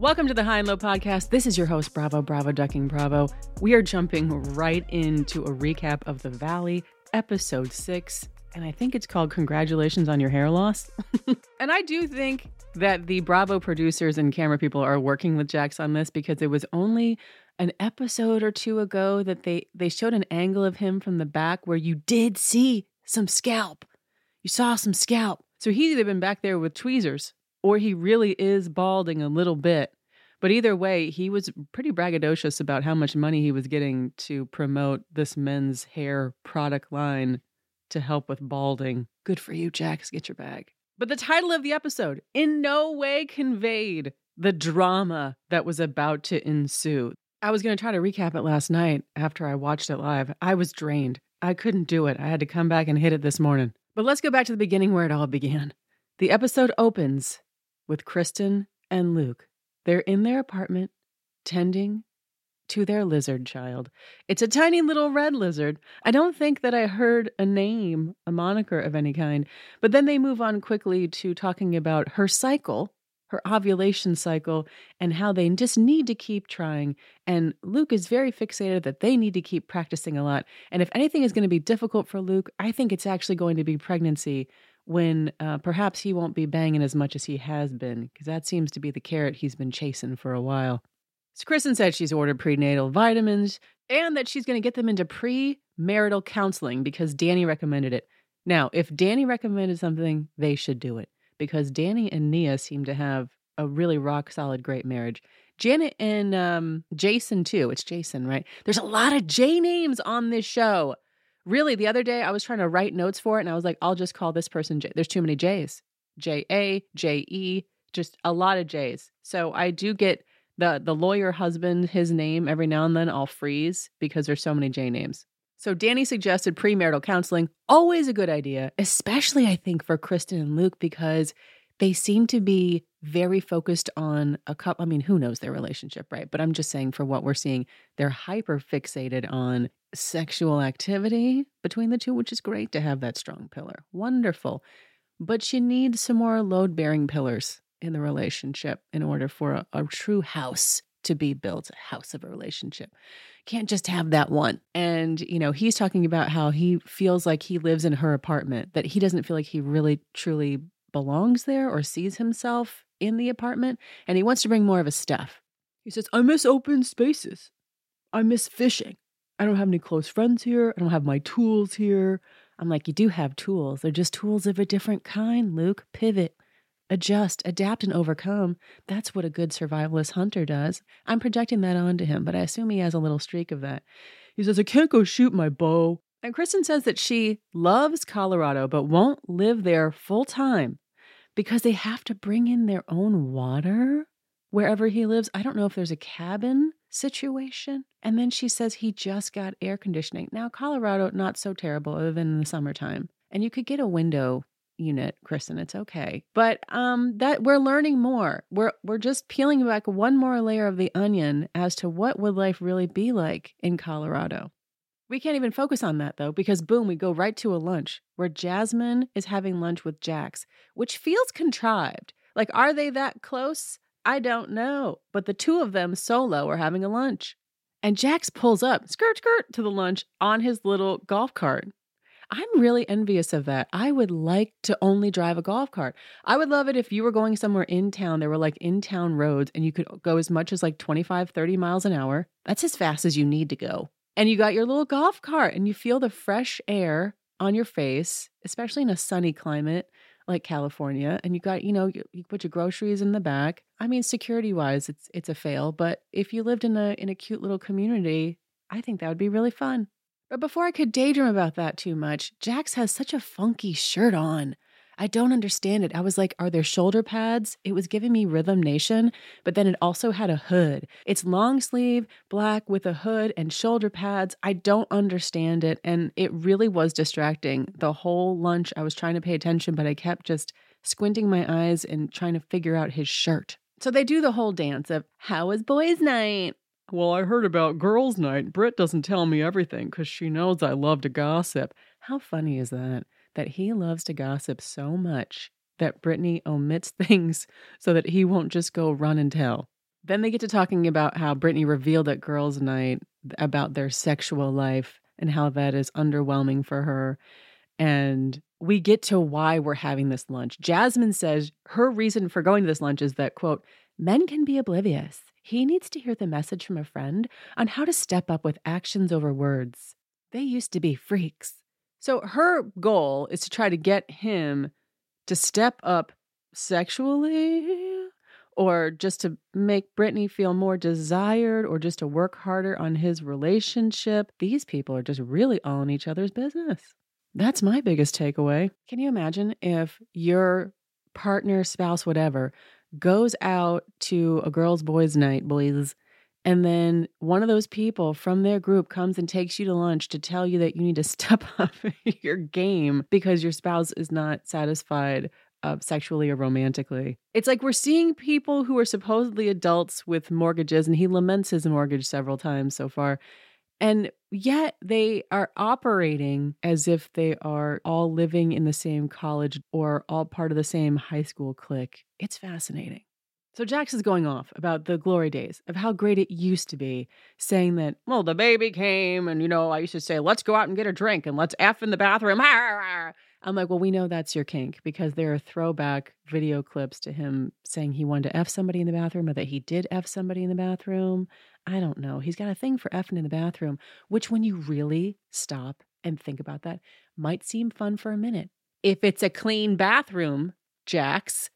Welcome to the High and Low Podcast. This is your host, Bravo, Ducking Bravo. We are jumping right into a recap of The Valley, episode 6, and I think it's called Congratulations on Your Hair Loss. And I do think that the Bravo producers and camera people are working with Jax on this because it was only an episode or two ago that they showed an angle of him from the back where you did see some scalp. You saw some scalp. So he's either been back there with tweezers or he really is balding a little bit. But either way, he was pretty braggadocious about how much money he was getting to promote this men's hair product line to help with balding. Good for you, Jax. Get your bag. But the title of the episode in no way conveyed the drama that was about to ensue. I was going to try to recap it last night after I watched it live. I was drained. I couldn't do it. I had to come back and hit it this morning. But let's go back to the beginning where it all began. The episode opens with Kristen and Luke. They're in their apartment, tending to their lizard child. It's a tiny little red lizard. I don't think that I heard a name, a moniker of any kind. But then they move on quickly to talking about her cycle, her ovulation cycle, and how they just need to keep trying. And Luke is very fixated that they need to keep practicing a lot. And if anything is going to be difficult for Luke, I think it's actually going to be pregnancy, when perhaps he won't be banging as much as he has been, because that seems to be the carrot he's been chasing for a while. So Kristen said she's ordered prenatal vitamins and that she's going to get them into premarital counseling because Danny recommended it. Now, if Danny recommended something, they should do it, because Danny and Nia seem to have a really rock-solid, great marriage. Janet and Jason, too. It's Jason, right? There's a lot of J names on this show. Really, the other day, I was trying to write notes for it, and I was like, I'll just call this person J. There's too many J's. J-A, J-E, just a lot of J's. So I do get the lawyer husband, his name, every now and then I'll freeze because there's so many J names. So Danny suggested premarital counseling. Always a good idea, especially, I think, for Kristen and Luke, because they seem to be very focused on a couple. I mean, who knows their relationship, right? But I'm just saying, for what we're seeing, they're hyper fixated on sexual activity between the two, which is great to have that strong pillar. Wonderful. But you need some more load-bearing pillars in the relationship in order for a true house to be built, a house of a relationship. Can't just have that one. And, you know, he's talking about how he feels like he lives in her apartment, that he doesn't feel like he really, truly belongs there or sees himself in the apartment. And he wants to bring more of his stuff. He says, I miss open spaces. I miss fishing. I don't have any close friends here. I don't have my tools here. I'm like, you do have tools. They're just tools of a different kind, Luke. Pivot, adjust, adapt, and overcome. That's what a good survivalist hunter does. I'm projecting that onto him, but I assume he has a little streak of that. He says, I can't go shoot my bow. And Kristen says that she loves Colorado, but won't live there full time because they have to bring in their own water wherever he lives. I don't know if there's a cabin situation. And then she says he just got air conditioning. Now, Colorado, not so terrible other than in the summertime. And you could get a window unit, Kristen. It's okay. But that we're learning more. We're just peeling back one more layer of the onion as to what would life really be like in Colorado. We can't even focus on that, though, because boom, we go right to a lunch where Jasmine is having lunch with Jax, which feels contrived. Like, are they that close? I don't know. But the two of them solo are having a lunch. And Jax pulls up, skirt, to the lunch on his little golf cart. I'm really envious of that. I would like to only drive a golf cart. I would love it if you were going somewhere in town. There were like in-town roads and you could go as much as like 25, 30 miles an hour. That's as fast as you need to go. And you got your little golf cart and you feel the fresh air on your face, especially in a sunny climate like California. And you got, you put your groceries in the back. I mean, security-wise, it's a fail. But if you lived in a cute little community, I think that would be really fun. But before I could daydream about that too much, Jax has such a funky shirt on. I don't understand it. I was like, are there shoulder pads? It was giving me Rhythm Nation, but then it also had a hood. It's long sleeve, black with a hood and shoulder pads. I don't understand it. And it really was distracting. The whole lunch, I was trying to pay attention, but I kept just squinting my eyes and trying to figure out his shirt. So they do the whole dance of, how was boys' night? Well, I heard about girls' night. Britt doesn't tell me everything because she knows I love to gossip. How funny is that? That he loves to gossip so much that Brittany omits things so that he won't just go run and tell. Then they get to talking about how Brittany revealed at girls' night about their sexual life and how that is underwhelming for her. And we get to why we're having this lunch. Jasmine says her reason for going to this lunch is that, quote, men can be oblivious. He needs to hear the message from a friend on how to step up with actions over words. They used to be freaks. So her goal is to try to get him to step up sexually, or just to make Brittany feel more desired, or just to work harder on his relationship. These people are just really all in each other's business. That's my biggest takeaway. Can you imagine if your partner, spouse, whatever, goes out to a girls' boys' night, boys, and then one of those people from their group comes and takes you to lunch to tell you that you need to step up your game because your spouse is not satisfied sexually or romantically. It's like we're seeing people who are supposedly adults with mortgages, and he laments his mortgage several times so far, and yet they are operating as if they are all living in the same college or all part of the same high school clique. It's fascinating. So Jax is going off about the glory days of how great it used to be, saying that, well, the baby came and, I used to say, let's go out and get a drink and let's F in the bathroom. I'm like, well, we know that's your kink because there are throwback video clips to him saying he wanted to F somebody in the bathroom or that he did F somebody in the bathroom. I don't know. He's got a thing for effing in the bathroom, which when you really stop and think about that, might seem fun for a minute. If it's a clean bathroom, Jax,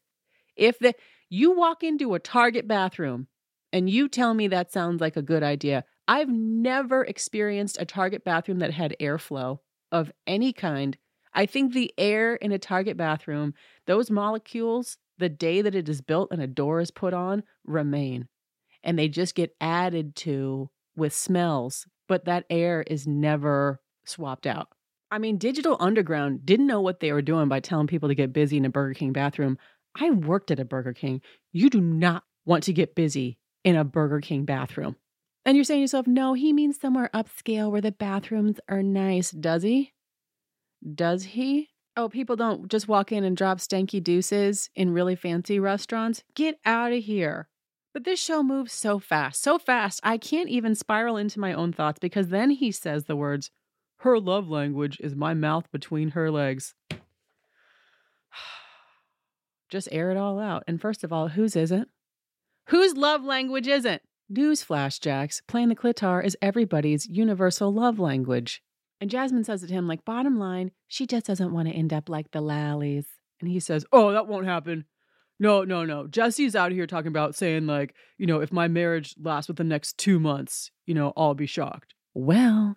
you walk into a Target bathroom and you tell me that sounds like a good idea. I've never experienced a Target bathroom that had airflow of any kind. I think the air in a Target bathroom, those molecules, the day that it is built and a door is put on, remain. And they just get added to with smells, but that air is never swapped out. I mean, Digital Underground didn't know what they were doing by telling people to get busy in a Burger King bathroom. I worked at a Burger King. You do not want to get busy in a Burger King bathroom. And you're saying to yourself, no, he means somewhere upscale where the bathrooms are nice. Does he? Does he? Oh, people don't just walk in and drop stanky deuces in really fancy restaurants. Get out of here. But this show moves so fast, I can't even spiral into my own thoughts because then he says the words, her love language is my mouth between her legs. Just air it all out. And first of all, whose isn't? Whose love language isn't? Newsflash, Jax, playing the clitor is everybody's universal love language. And Jasmine says to him, like, bottom line, she just doesn't want to end up like the Lallies. And he says, oh, that won't happen. No. Jesse's out here talking about saying, like, if my marriage lasts with the next 2 months, I'll be shocked. Well,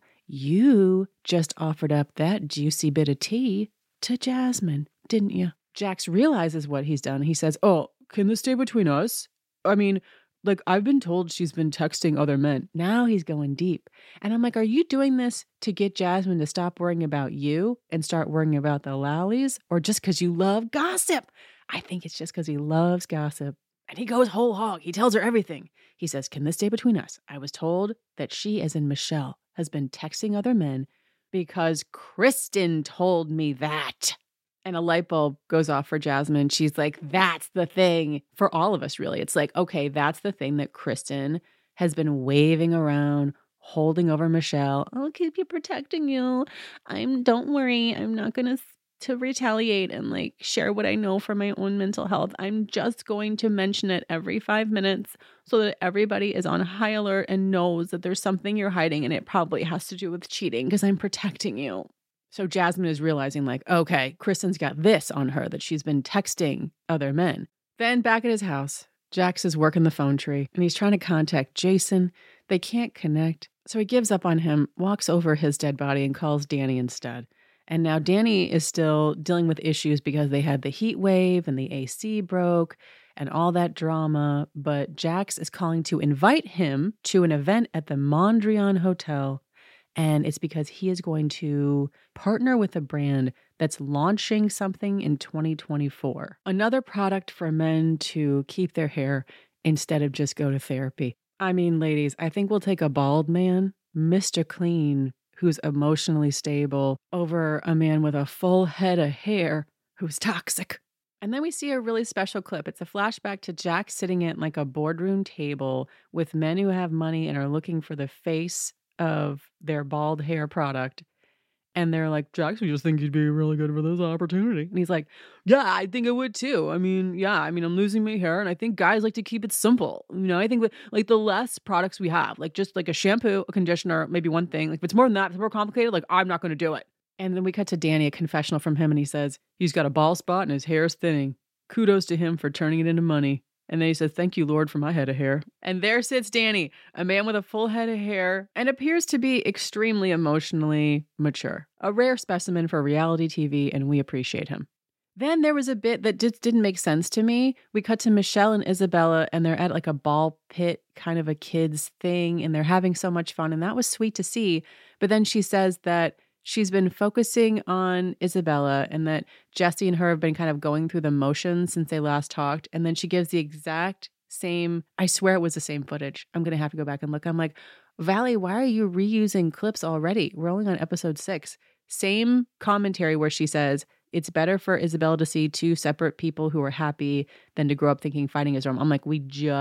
you just offered up that juicy bit of tea to Jasmine, didn't you? Jax realizes what he's done. He says, oh, can this stay between us? I mean, like, I've been told she's been texting other men. Now he's going deep. And I'm like, are you doing this to get Jasmine to stop worrying about you and start worrying about the Lallies? Or just because you love gossip? I think it's just because he loves gossip. And he goes whole hog. He tells her everything. He says, can this stay between us? I was told that she, as in Michelle, has been texting other men because Kristen told me that. And a light bulb goes off for Jasmine. She's like, that's the thing for all of us, really. It's like, okay, that's the thing that Kristen has been waving around, holding over Michelle. I'll keep you protecting you. Don't worry. I'm not going to retaliate and like share what I know for my own mental health. I'm just going to mention it every 5 minutes so that everybody is on high alert and knows that there's something you're hiding and it probably has to do with cheating because I'm protecting you. So Jasmine is realizing like, okay, Kristen's got this on her that she's been texting other men. Then back at his house, Jax is working the phone tree and he's trying to contact Jason. They can't connect. So he gives up on him, walks over his dead body and calls Danny instead. And now Danny is still dealing with issues because they had the heat wave and the AC broke and all that drama. But Jax is calling to invite him to an event at the Mondrian Hotel. And it's because he is going to partner with a brand that's launching something in 2024. Another product for men to keep their hair instead of just go to therapy. I mean, ladies, I think we'll take a bald man, Mr. Clean, who's emotionally stable, over a man with a full head of hair who's toxic. And then we see a really special clip. It's a flashback to Jack sitting at like a boardroom table with men who have money and are looking for the face of their bald hair product. And they're like, Jax, we just think you'd be really good for this opportunity. And he's like, yeah, I think I would too. I'm losing my hair and I think guys like to keep it simple. I think like the less products we have, like just like a shampoo, a conditioner, maybe one thing. Like if it's more than that, if it's more complicated, like I'm not going to do it. And then we cut to Danny, a confessional from him. And he says, he's got a bald spot and his hair is thinning. Kudos to him for turning it into money. And then he says, thank you, Lord, for my head of hair. And there sits Danny, a man with a full head of hair and appears to be extremely emotionally mature. A rare specimen for reality TV, and we appreciate him. Then there was a bit that just didn't make sense to me. We cut to Michelle and Isabella, and they're at like a ball pit, kind of a kid's thing, and they're having so much fun. And that was sweet to see. But then she says that she's been focusing on Isabella and that Jesse and her have been kind of going through the motions since they last talked. And then she gives the exact same, I swear it was the same footage. I'm going to have to go back and look. I'm like, Valley, why are you reusing clips already? We're only on episode 6. Same commentary where she says, it's better for Isabella to see two separate people who are happy than to grow up thinking fighting is wrong. I'm like, you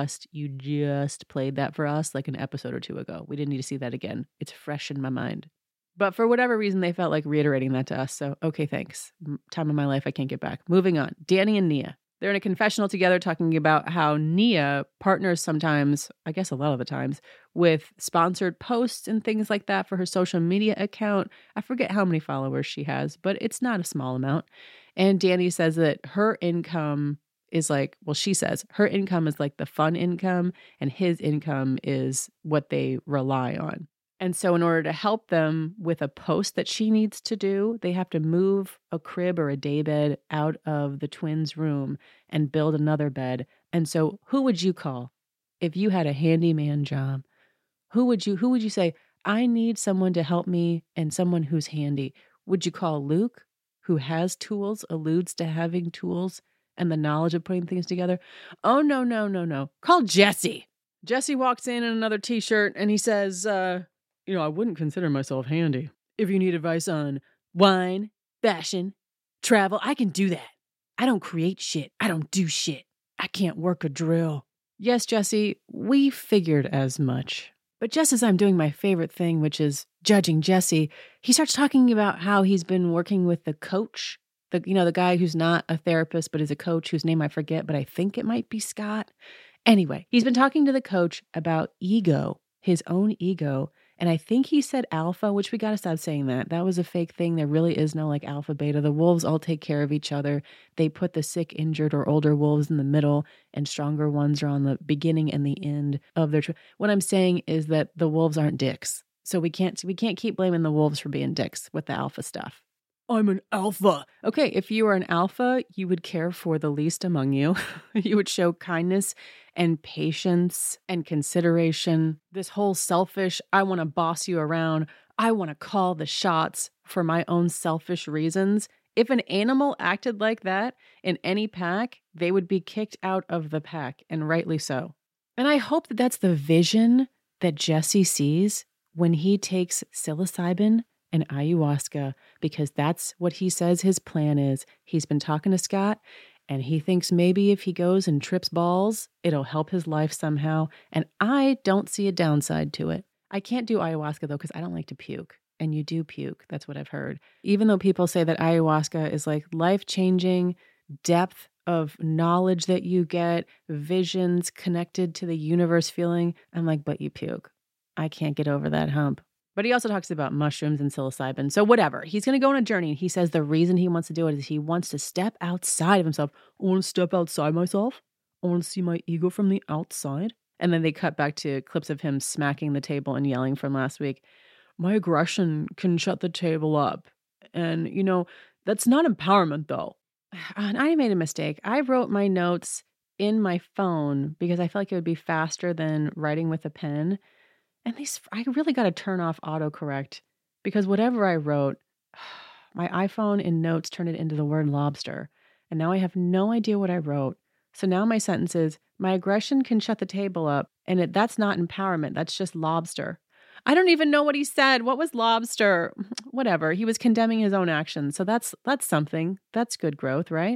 just played that for us like an episode or 2 ago. We didn't need to see that again. It's fresh in my mind. But for whatever reason, they felt like reiterating that to us. So, okay, thanks. Time of my life I can't get back. Moving on. Danny and Nia. They're in a confessional together talking about how Nia partners sometimes, I guess a lot of the times, with sponsored posts and things like that for her social media account. I forget how many followers she has, but it's not a small amount. And Danny says that her income is like, well, she says her income is like the fun income and his income is what they rely on. And so in order to help them with a post that she needs to do, they have to move a crib or a daybed out of the twins' room and build another bed. And so who would you call if you had a handyman job? Who would you say, I need someone to help me and someone who's handy? Would you call Luke, who has tools, alludes to having tools and the knowledge of putting things together? Oh, no. Call Jesse. Jesse walks in another t-shirt and he says, I wouldn't consider myself handy. If you need advice on wine, fashion, travel, I can do that. I don't create shit. I don't do shit. I can't work a drill. Yes, Jesse, we figured as much. But just as I'm doing my favorite thing, which is judging Jesse, he starts talking about how he's been working with the coach, the guy who's not a therapist, but is a coach whose name I forget, but I think it might be Scott. Anyway, he's been talking to the coach about ego, his own ego. And I think he said alpha, which we got to stop saying that. That was a fake thing. There really is no like alpha, beta. The wolves all take care of each other. They put the sick, injured, or older wolves in the middle, and stronger ones are on the beginning and the end of their What I'm saying is that the wolves aren't dicks. So we can't keep blaming the wolves for being dicks with the alpha stuff. I'm an alpha. Okay, if you were an alpha, you would care for the least among you. You would show kindness and patience and consideration. This whole selfish, I want to boss you around. I want to call the shots for my own selfish reasons. If an animal acted like that in any pack, they would be kicked out of the pack, and rightly so. And I hope that that's the vision that Jesse sees when he takes psilocybin and ayahuasca, because that's what he says his plan is. He's been talking to Scott, and he thinks maybe if he goes and trips balls, it'll help his life somehow. And I don't see a downside to it. I can't do ayahuasca, though, because I don't like to puke. And you do puke. That's what I've heard. Even though people say that ayahuasca is like life-changing depth of knowledge that you get, visions connected to the universe feeling, I'm like, but you puke. I can't get over that hump. But he also talks about mushrooms and psilocybin. So whatever. He's going to go on a journey. And he says the reason he wants to do it is he wants to step outside of himself. I want to step outside myself. I want to see my ego from the outside. And then they cut back to clips of him smacking the table and yelling from last week. My aggression can shut the table up. And, that's not empowerment, though. And I made a mistake. I wrote my notes in my phone because I felt like it would be faster than writing with a pen. And I really got to turn off autocorrect because whatever I wrote, my iPhone in notes turned it into the word lobster. And now I have no idea what I wrote. So now my sentence is, my aggression can shut the table up. And that's not empowerment. That's just lobster. I don't even know what he said. What was lobster? Whatever. He was condemning his own actions. So that's something. That's good growth, right?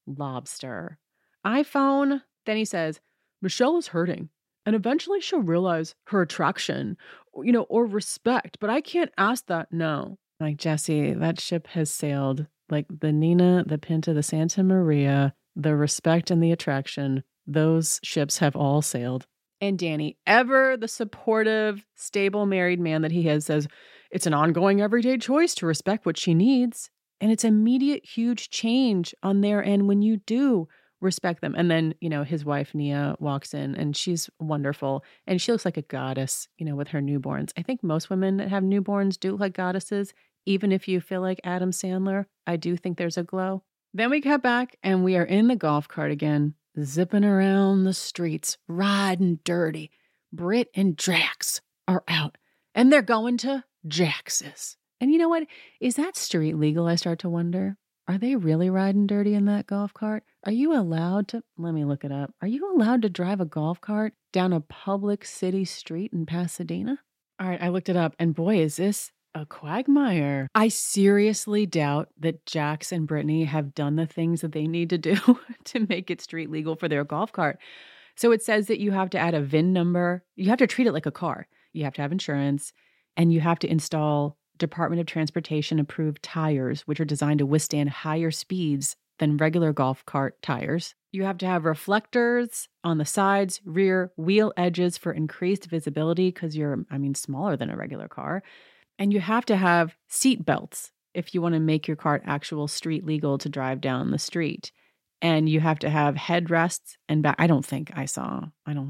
lobster. iPhone. Then he says, Michelle is hurting, and eventually she'll realize her attraction, or respect, but I can't ask that now. Like, Jesse, that ship has sailed. Like the Nina, the Pinta, the Santa Maria, the respect and the attraction, those ships have all sailed. And Danny, ever the supportive, stable married man that he is, says, it's an ongoing everyday choice to respect what she needs. And it's immediate, huge change on their end when you do respect them. And then, his wife, Nia, walks in and she's wonderful. And she looks like a goddess, with her newborns. I think most women that have newborns do look like goddesses. Even if you feel like Adam Sandler, I do think there's a glow. Then we cut back and we are in the golf cart again, zipping around the streets, riding dirty. Britt and Jax are out and they're going to Jax's. And you know what? Is that street legal? I start to wonder. Are they really riding dirty in that golf cart? Are you allowed to, let me look it up. Are you allowed to drive a golf cart down a public city street in Pasadena? All right, I looked it up and boy, is this a quagmire. I seriously doubt that Jax and Brittany have done the things that they need to do to make it street legal for their golf cart. So it says that you have to add a VIN number. You have to treat it like a car. You have to have insurance and you have to install Department of Transportation approved tires, which are designed to withstand higher speeds than regular golf cart tires. You have to have reflectors on the sides, rear, wheel edges for increased visibility because you're, smaller than a regular car. And you have to have seat belts if you want to make your cart actual street legal to drive down the street. And you have to have headrests and back. I don't think I saw.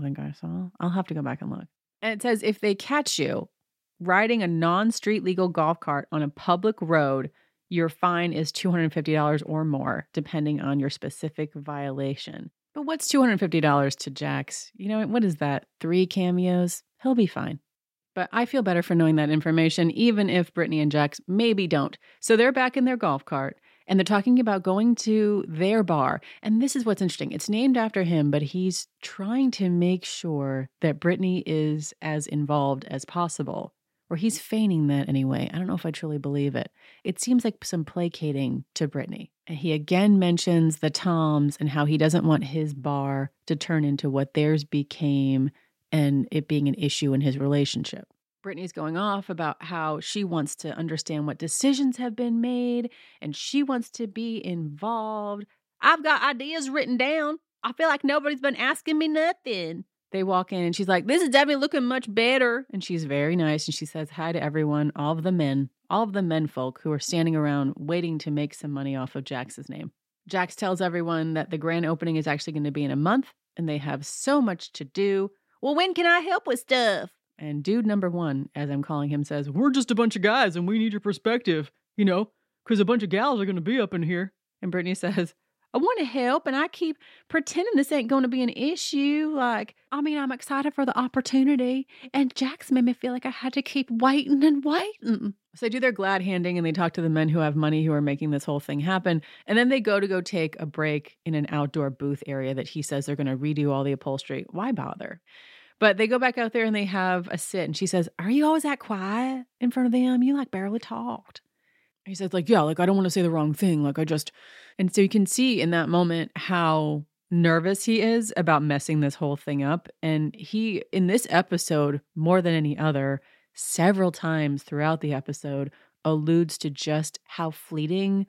I'll have to go back and look. And it says if they catch you riding a non-street legal golf cart on a public road, your fine is $250 or more, depending on your specific violation. But what's $250 to Jax? What is that? 3 cameos? He'll be fine. But I feel better for knowing that information, even if Brittany and Jax maybe don't. So they're back in their golf cart, and they're talking about going to their bar. And this is what's interesting. It's named after him, but he's trying to make sure that Brittany is as involved as possible. Or he's feigning that anyway. I don't know if I truly believe it. It seems like some placating to Brittany. And he again mentions the Toms and how he doesn't want his bar to turn into what theirs became and it being an issue in his relationship. Brittany's going off about how she wants to understand what decisions have been made and she wants to be involved. I've got ideas written down. I feel like nobody's been asking me nothing. They walk in and she's like, this is definitely looking much better. And she's very nice. And she says hi to everyone, all of the men folk who are standing around waiting to make some money off of Jax's name. Jax tells everyone that the grand opening is actually going to be in a month and they have so much to do. Well, when can I help with stuff? And dude number 1, as I'm calling him, says, we're just a bunch of guys and we need your perspective, because a bunch of gals are going to be up in here. And Brittany says, I want to help and I keep pretending this ain't going to be an issue. I'm excited for the opportunity. And Jax made me feel like I had to keep waiting and waiting. So they do their glad handing and they talk to the men who have money who are making this whole thing happen. And then they go take a break in an outdoor booth area that he says they're going to redo all the upholstery. Why bother? But they go back out there and they have a sit. And she says, are you always that quiet in front of them? You barely talked. He says yeah, I don't want to say the wrong thing. And so you can see in that moment how nervous he is about messing this whole thing up. And he, in this episode, more than any other, several times throughout the episode, alludes to just how fleeting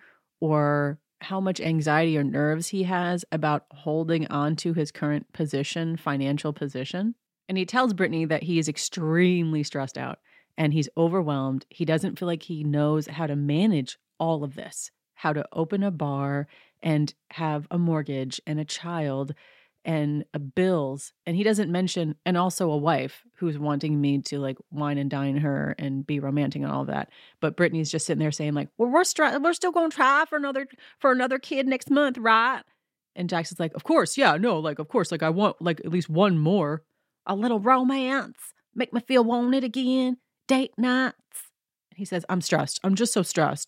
or how much anxiety or nerves he has about holding on to his current position, financial position. And he tells Brittany that he is extremely stressed out and he's overwhelmed. He doesn't feel like he knows how to manage all of this, how to open a bar and have a mortgage and a child and bills. And he doesn't mention, and also a wife who's wanting me to wine and dine her and be romantic and all of that. But Brittany's just sitting there saying well, we're still going to try for another kid next month, right? And Jax is like, of course. Yeah, no, of course. I want at least one more. A little romance. Make me feel wanted again. Date nights. He says, I'm stressed. I'm just so stressed.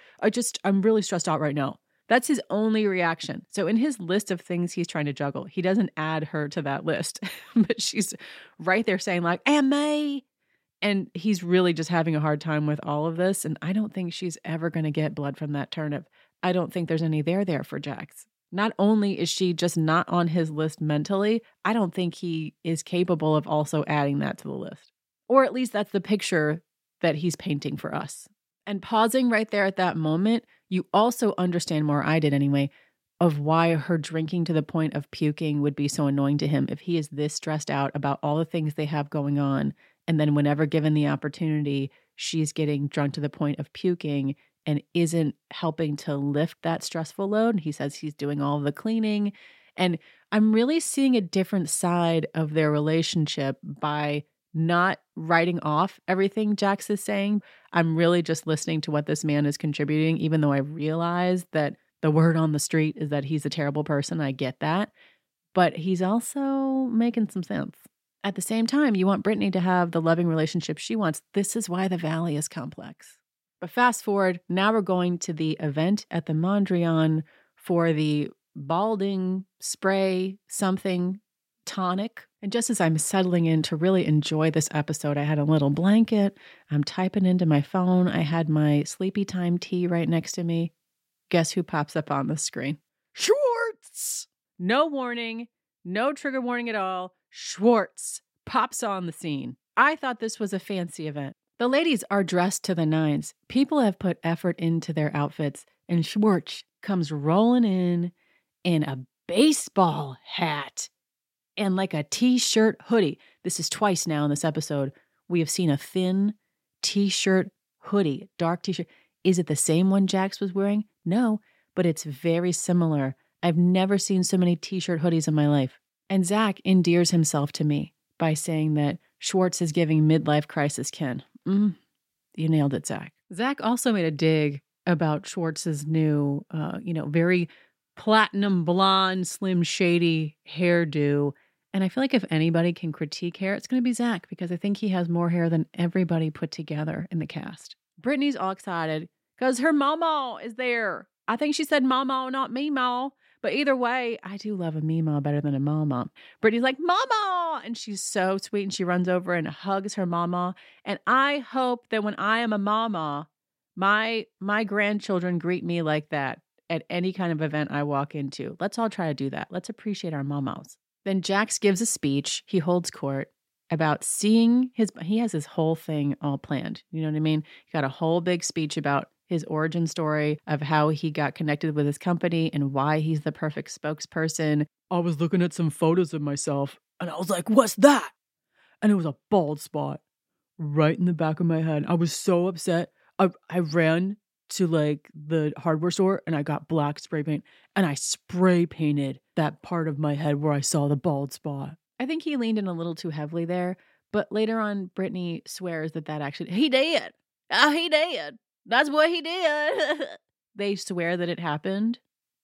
I'm really stressed out right now. That's his only reaction. So in his list of things he's trying to juggle, he doesn't add her to that list. But she's right there saying and May. And he's really just having a hard time with all of this. And I don't think she's ever going to get blood from that turnip. I don't think there's any there for Jax. Not only is she just not on his list mentally, I don't think he is capable of also adding that to the list. Or at least that's the picture that he's painting for us. And pausing right there at that moment, you also understand more, I did anyway, of why her drinking to the point of puking would be so annoying to him if he is this stressed out about all the things they have going on. And then whenever given the opportunity, she's getting drunk to the point of puking and isn't helping to lift that stressful load. He says he's doing all the cleaning. And I'm really seeing a different side of their relationship by not writing off everything Jax is saying. I'm really just listening to what this man is contributing, even though I realize that the word on the street is that he's a terrible person. I get that. But he's also making some sense. At the same time, you want Brittany to have the loving relationship she wants. This is why the Valley is complex. But fast forward, now we're going to the event at the Mondrian for the balding spray something tonic. And just as I'm settling in to really enjoy this episode, I had a little blanket. I'm typing into my phone. I had my sleepy time tea right next to me. Guess who pops up on the screen? Schwartz! No warning, no trigger warning at all. Schwartz pops on the scene. I thought this was a fancy event. The ladies are dressed to the nines. People have put effort into their outfits, and Schwartz comes rolling in a baseball hat and like a t-shirt hoodie. This is twice now in this episode. We have seen a thin t-shirt hoodie, dark t-shirt. Is it the same one Jax was wearing? No, but it's very similar. I've never seen so many t-shirt hoodies in my life. And Zach endears himself to me by saying that Schwartz is giving midlife crisis Ken. You nailed it, Zach. Zach also made a dig about Schwartz's new, very platinum blonde, slim shady hairdo. And I feel like if anybody can critique hair, it's going to be Zach, because I think he has more hair than everybody put together in the cast. Brittany's all excited because her mama is there. I think she said mama, not Meemaw. But either way, I do love a Meemaw better than a mama. Brittany's like, mama! And she's so sweet. And she runs over and hugs her mama. And I hope that when I am a mama, my grandchildren greet me like that at any kind of event I walk into. Let's all try to do that. Let's appreciate our mamas. Then Jax gives a speech. He holds court about he has his whole thing all planned. You know what I mean? He got a whole big speech about his origin story of how he got connected with his company and why he's the perfect spokesperson. I was looking at some photos of myself and I was like, what's that? And it was a bald spot right in the back of my head. I was so upset. I ran to like the hardware store and I got black spray paint and I spray painted that part of my head where I saw the bald spot. I think he leaned in a little too heavily there, but later on Brittany swears that actually, he did. He did. That's what he did. They swear that it happened.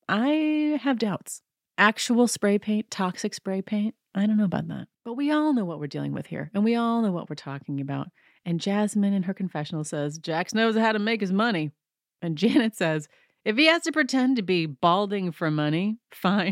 I have doubts. Actual spray paint, toxic spray paint, I don't know about that. But we all know what we're dealing with here, and we all know what we're talking about. And Jasmine in her confessional says, Jax knows how to make his money. And Janet says, if he has to pretend to be balding for money, fine.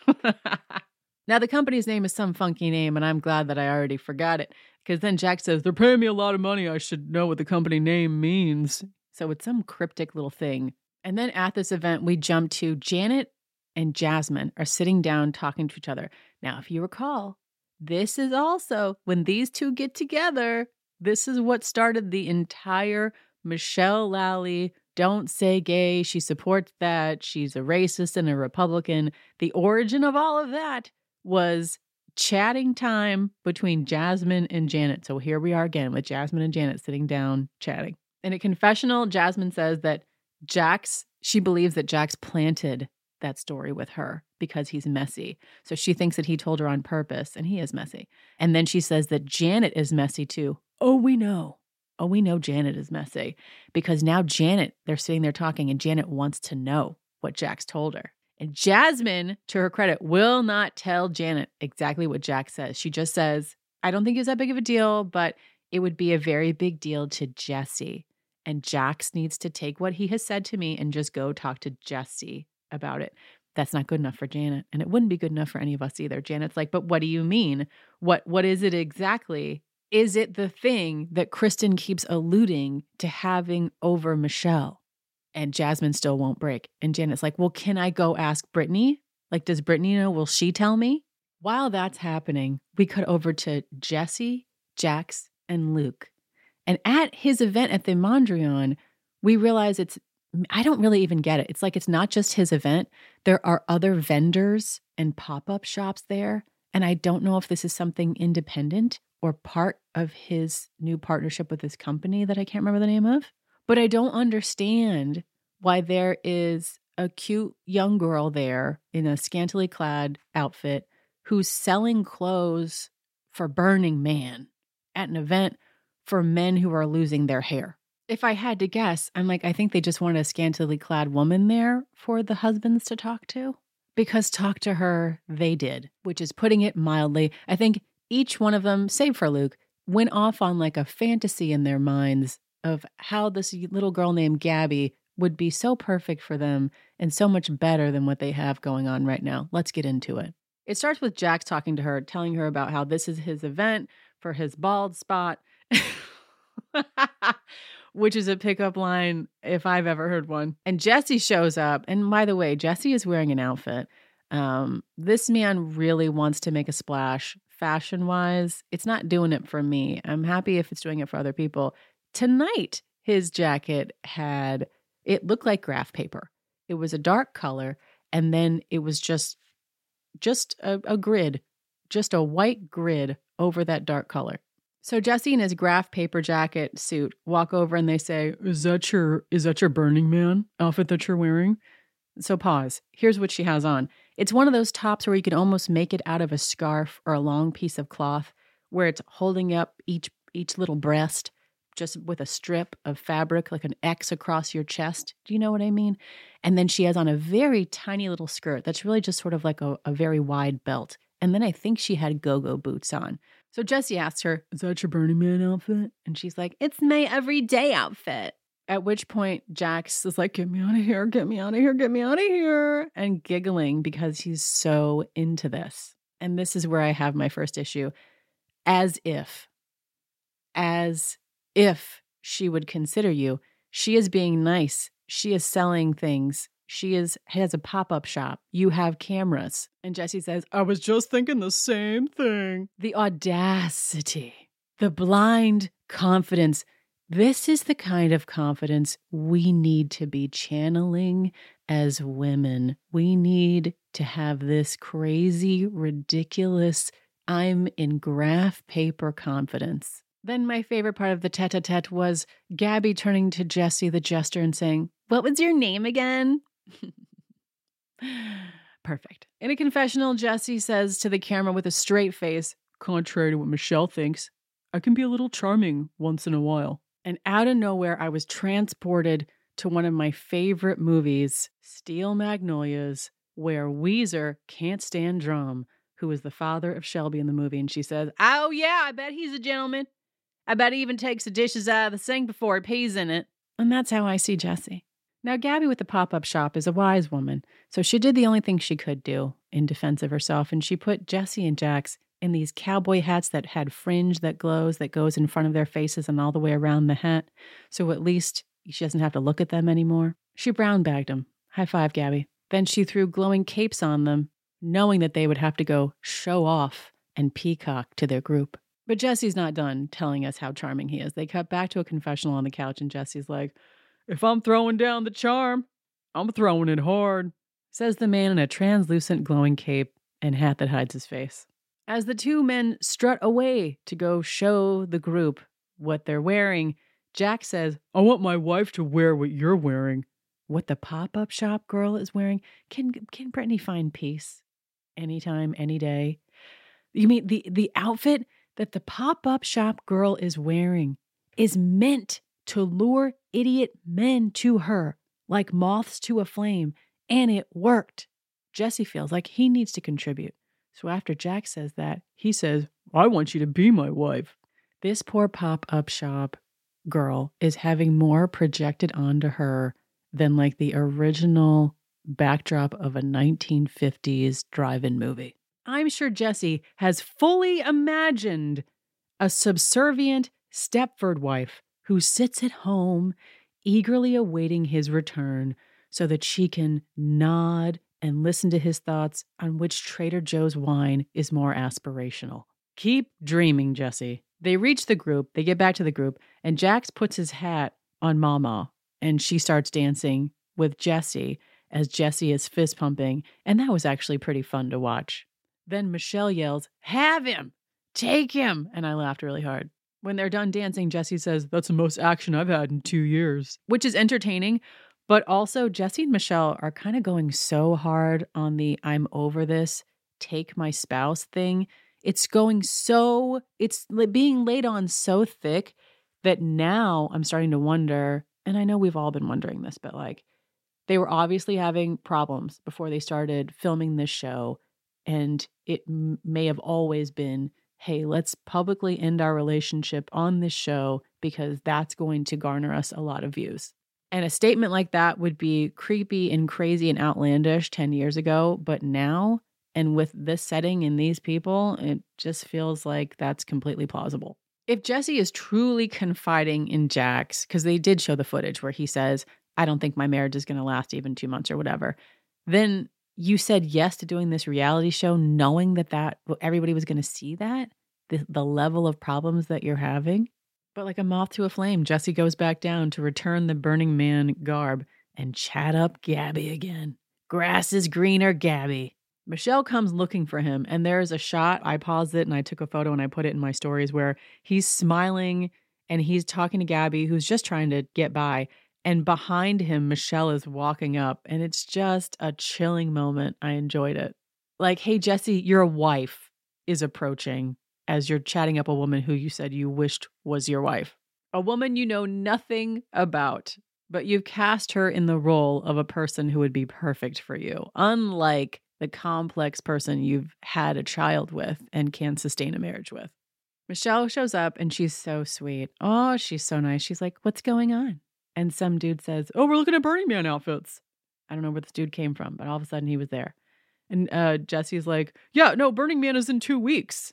Now, the company's name is some funky name, and I'm glad that I already forgot it. Because then Jax says, they're paying me a lot of money. I should know what the company name means. So it's some cryptic little thing. And then at this event, we jump to Janet and Jasmine are sitting down talking to each other. Now, if you recall, this is also when these two get together, this is what started the entire Michelle Lally, don't say gay. She supports that. She's a racist and a Republican. The origin of all of that was chatting time between Jasmine and Janet. So here we are again with Jasmine and Janet sitting down chatting. In a confessional, Jasmine says that she believes that Jax planted that story with her because he's messy. So she thinks that he told her on purpose and he is messy. And then she says that Janet is messy too. Oh, we know Janet is messy because now they're sitting there talking and Janet wants to know what Jax told her. And Jasmine, to her credit, will not tell Janet exactly what Jax says. She just says, I don't think it's that big of a deal, but it would be a very big deal to Jesse. And Jax needs to take what he has said to me and just go talk to Jesse about it. That's not good enough for Janet. And it wouldn't be good enough for any of us either. Janet's like, but what do you mean? What is it exactly? Is it the thing that Kristen keeps alluding to having over Michelle? And Jasmine still won't break. And Janet's like, well, can I go ask Brittany Like, does Brittany know? Will she tell me? While that's happening, we cut over to Jesse, Jax, and Luke. And at his event at the Mondrian, we realize I don't really even get it. It's like it's not just his event. There are other vendors and pop-up shops there. And I don't know if this is something independent or part of his new partnership with his company that I can't remember the name of. But I don't understand why there is a cute young girl there in a scantily clad outfit who's selling clothes for Burning Man at an event for men who are losing their hair. If I had to guess, I'm like, I think they just wanted a scantily clad woman there for the husbands to talk to. Because talk to her, they did, which is putting it mildly. I think each one of them, save for Luke, went off on like a fantasy in their minds of how this little girl named Gabby would be so perfect for them and so much better than what they have going on right now. Let's get into it. It starts with Jax talking to her, telling her about how this is his event for his bald spot, which is a pickup line if I've ever heard one. And Jesse shows up. And by the way, Jesse is wearing an outfit. This man really wants to make a splash fashion-wise. It's not doing it for me. I'm happy if it's doing it for other people. Tonight, his jacket it looked like graph paper. It was a dark color, and then it was just a grid, just a white grid over that dark color. So Jesse in his graph paper jacket suit walk over and they say, is that your Burning Man outfit that you're wearing? So pause. Here's what she has on. It's one of those tops where you can almost make it out of a scarf or a long piece of cloth where it's holding up each little breast just with a strip of fabric, like an X across your chest. Do you know what I mean? And then she has on a very tiny little skirt that's really just sort of like a very wide belt. And then I think she had go-go boots on. So Jesse asks her, is that your Burning Man outfit? And she's like, it's my everyday outfit. At which point Jax is like, get me out of here, get me out of here, get me out of here. And giggling because he's so into this. And this is where I have my first issue. As if she would consider you. She is being nice. She is selling things. She has a pop-up shop. You have cameras. And Jesse says, I was just thinking the same thing. The audacity, the blind confidence. This is the kind of confidence we need to be channeling as women. We need to have this crazy, ridiculous, I'm in graph paper confidence. Then my favorite part of the tete-a-tete was Gabby turning to Jesse the jester and saying, what was your name again? Perfect. In a confessional, Jesse says to the camera with a straight face, contrary to what Michelle thinks, I can be a little charming once in a while. And out of nowhere, I was transported to one of my favorite movies, Steel Magnolias, where Weezer can't stand Drum, who is the father of Shelby in the movie. And she says, oh yeah, I bet he's a gentleman. I bet he even takes the dishes out of the sink before he pees in it. And that's how I see Jesse. Now, Gabby with the pop-up shop is a wise woman, so she did the only thing she could do in defense of herself, and she put Jesse and Jax in these cowboy hats that had fringe that glows, that goes in front of their faces and all the way around the hat, so at least she doesn't have to look at them anymore. She brown bagged them. High five, Gabby. Then she threw glowing capes on them, knowing that they would have to go show off and peacock to their group. But Jesse's not done telling us how charming he is. They cut back to a confessional on the couch, and Jesse's like, if I'm throwing down the charm, I'm throwing it hard, says the man in a translucent glowing cape and hat that hides his face. As the two men strut away to go show the group what they're wearing, Jack says, I want my wife to wear what you're wearing. What the pop-up shop girl is wearing? Can Brittany find peace? Anytime, any day? You mean the outfit that the pop-up shop girl is wearing is meant to lure idiot men to her like moths to a flame, and it worked. Jesse feels like he needs to contribute. So after Jack says that, he says, I want you to be my wife. This poor pop-up shop girl is having more projected onto her than like the original backdrop of a 1950s drive-in movie. I'm sure Jesse has fully imagined a subservient Stepford wife who sits at home eagerly awaiting his return so that she can nod and listen to his thoughts on which Trader Joe's wine is more aspirational. Keep dreaming, Jesse. They reach the group, they get back to the group, and Jax puts his hat on Mama, and she starts dancing with Jesse as Jesse is fist pumping, and that was actually pretty fun to watch. Then Michelle yells, "Have him! Take him!" And I laughed really hard. When they're done dancing, Jesse says, "That's the most action I've had in 2 years," which is entertaining. But also, Jesse and Michelle are kind of going so hard on the "I'm over this, take my spouse" thing. It's being laid on so thick that now I'm starting to wonder, and I know we've all been wondering this, but like, they were obviously having problems before they started filming this show. And it may have always been, hey, let's publicly end our relationship on this show because that's going to garner us a lot of views. And a statement like that would be creepy and crazy and outlandish 10 years ago. But now, and with this setting and these people, it just feels like that's completely plausible. If Jesse is truly confiding in Jax, because they did show the footage where he says, "I don't think my marriage is going to last even 2 months or whatever," then you said yes to doing this reality show knowing that everybody was going to see that, the level of problems that you're having. But like a moth to a flame, Jesse goes back down to return the Burning Man garb and chat up Gabby again. Grass is greener, Gabby. Michelle comes looking for him, and there's a shot, I paused it and I took a photo and I put it in my stories, where he's smiling and he's talking to Gabby, who's just trying to get by. And behind him, Michelle is walking up, and it's just a chilling moment. I enjoyed it. Like, hey, Jesse, your wife is approaching as you're chatting up a woman who you said you wished was your wife. A woman you know nothing about, but you've cast her in the role of a person who would be perfect for you, unlike the complex person you've had a child with and can sustain a marriage with. Michelle shows up, and she's so sweet. Oh, she's so nice. She's like, "What's going on?" And some dude says, "Oh, we're looking at Burning Man outfits." I don't know where this dude came from, but all of a sudden he was there. And Jesse's like, "Yeah, no, Burning Man is in 2 weeks."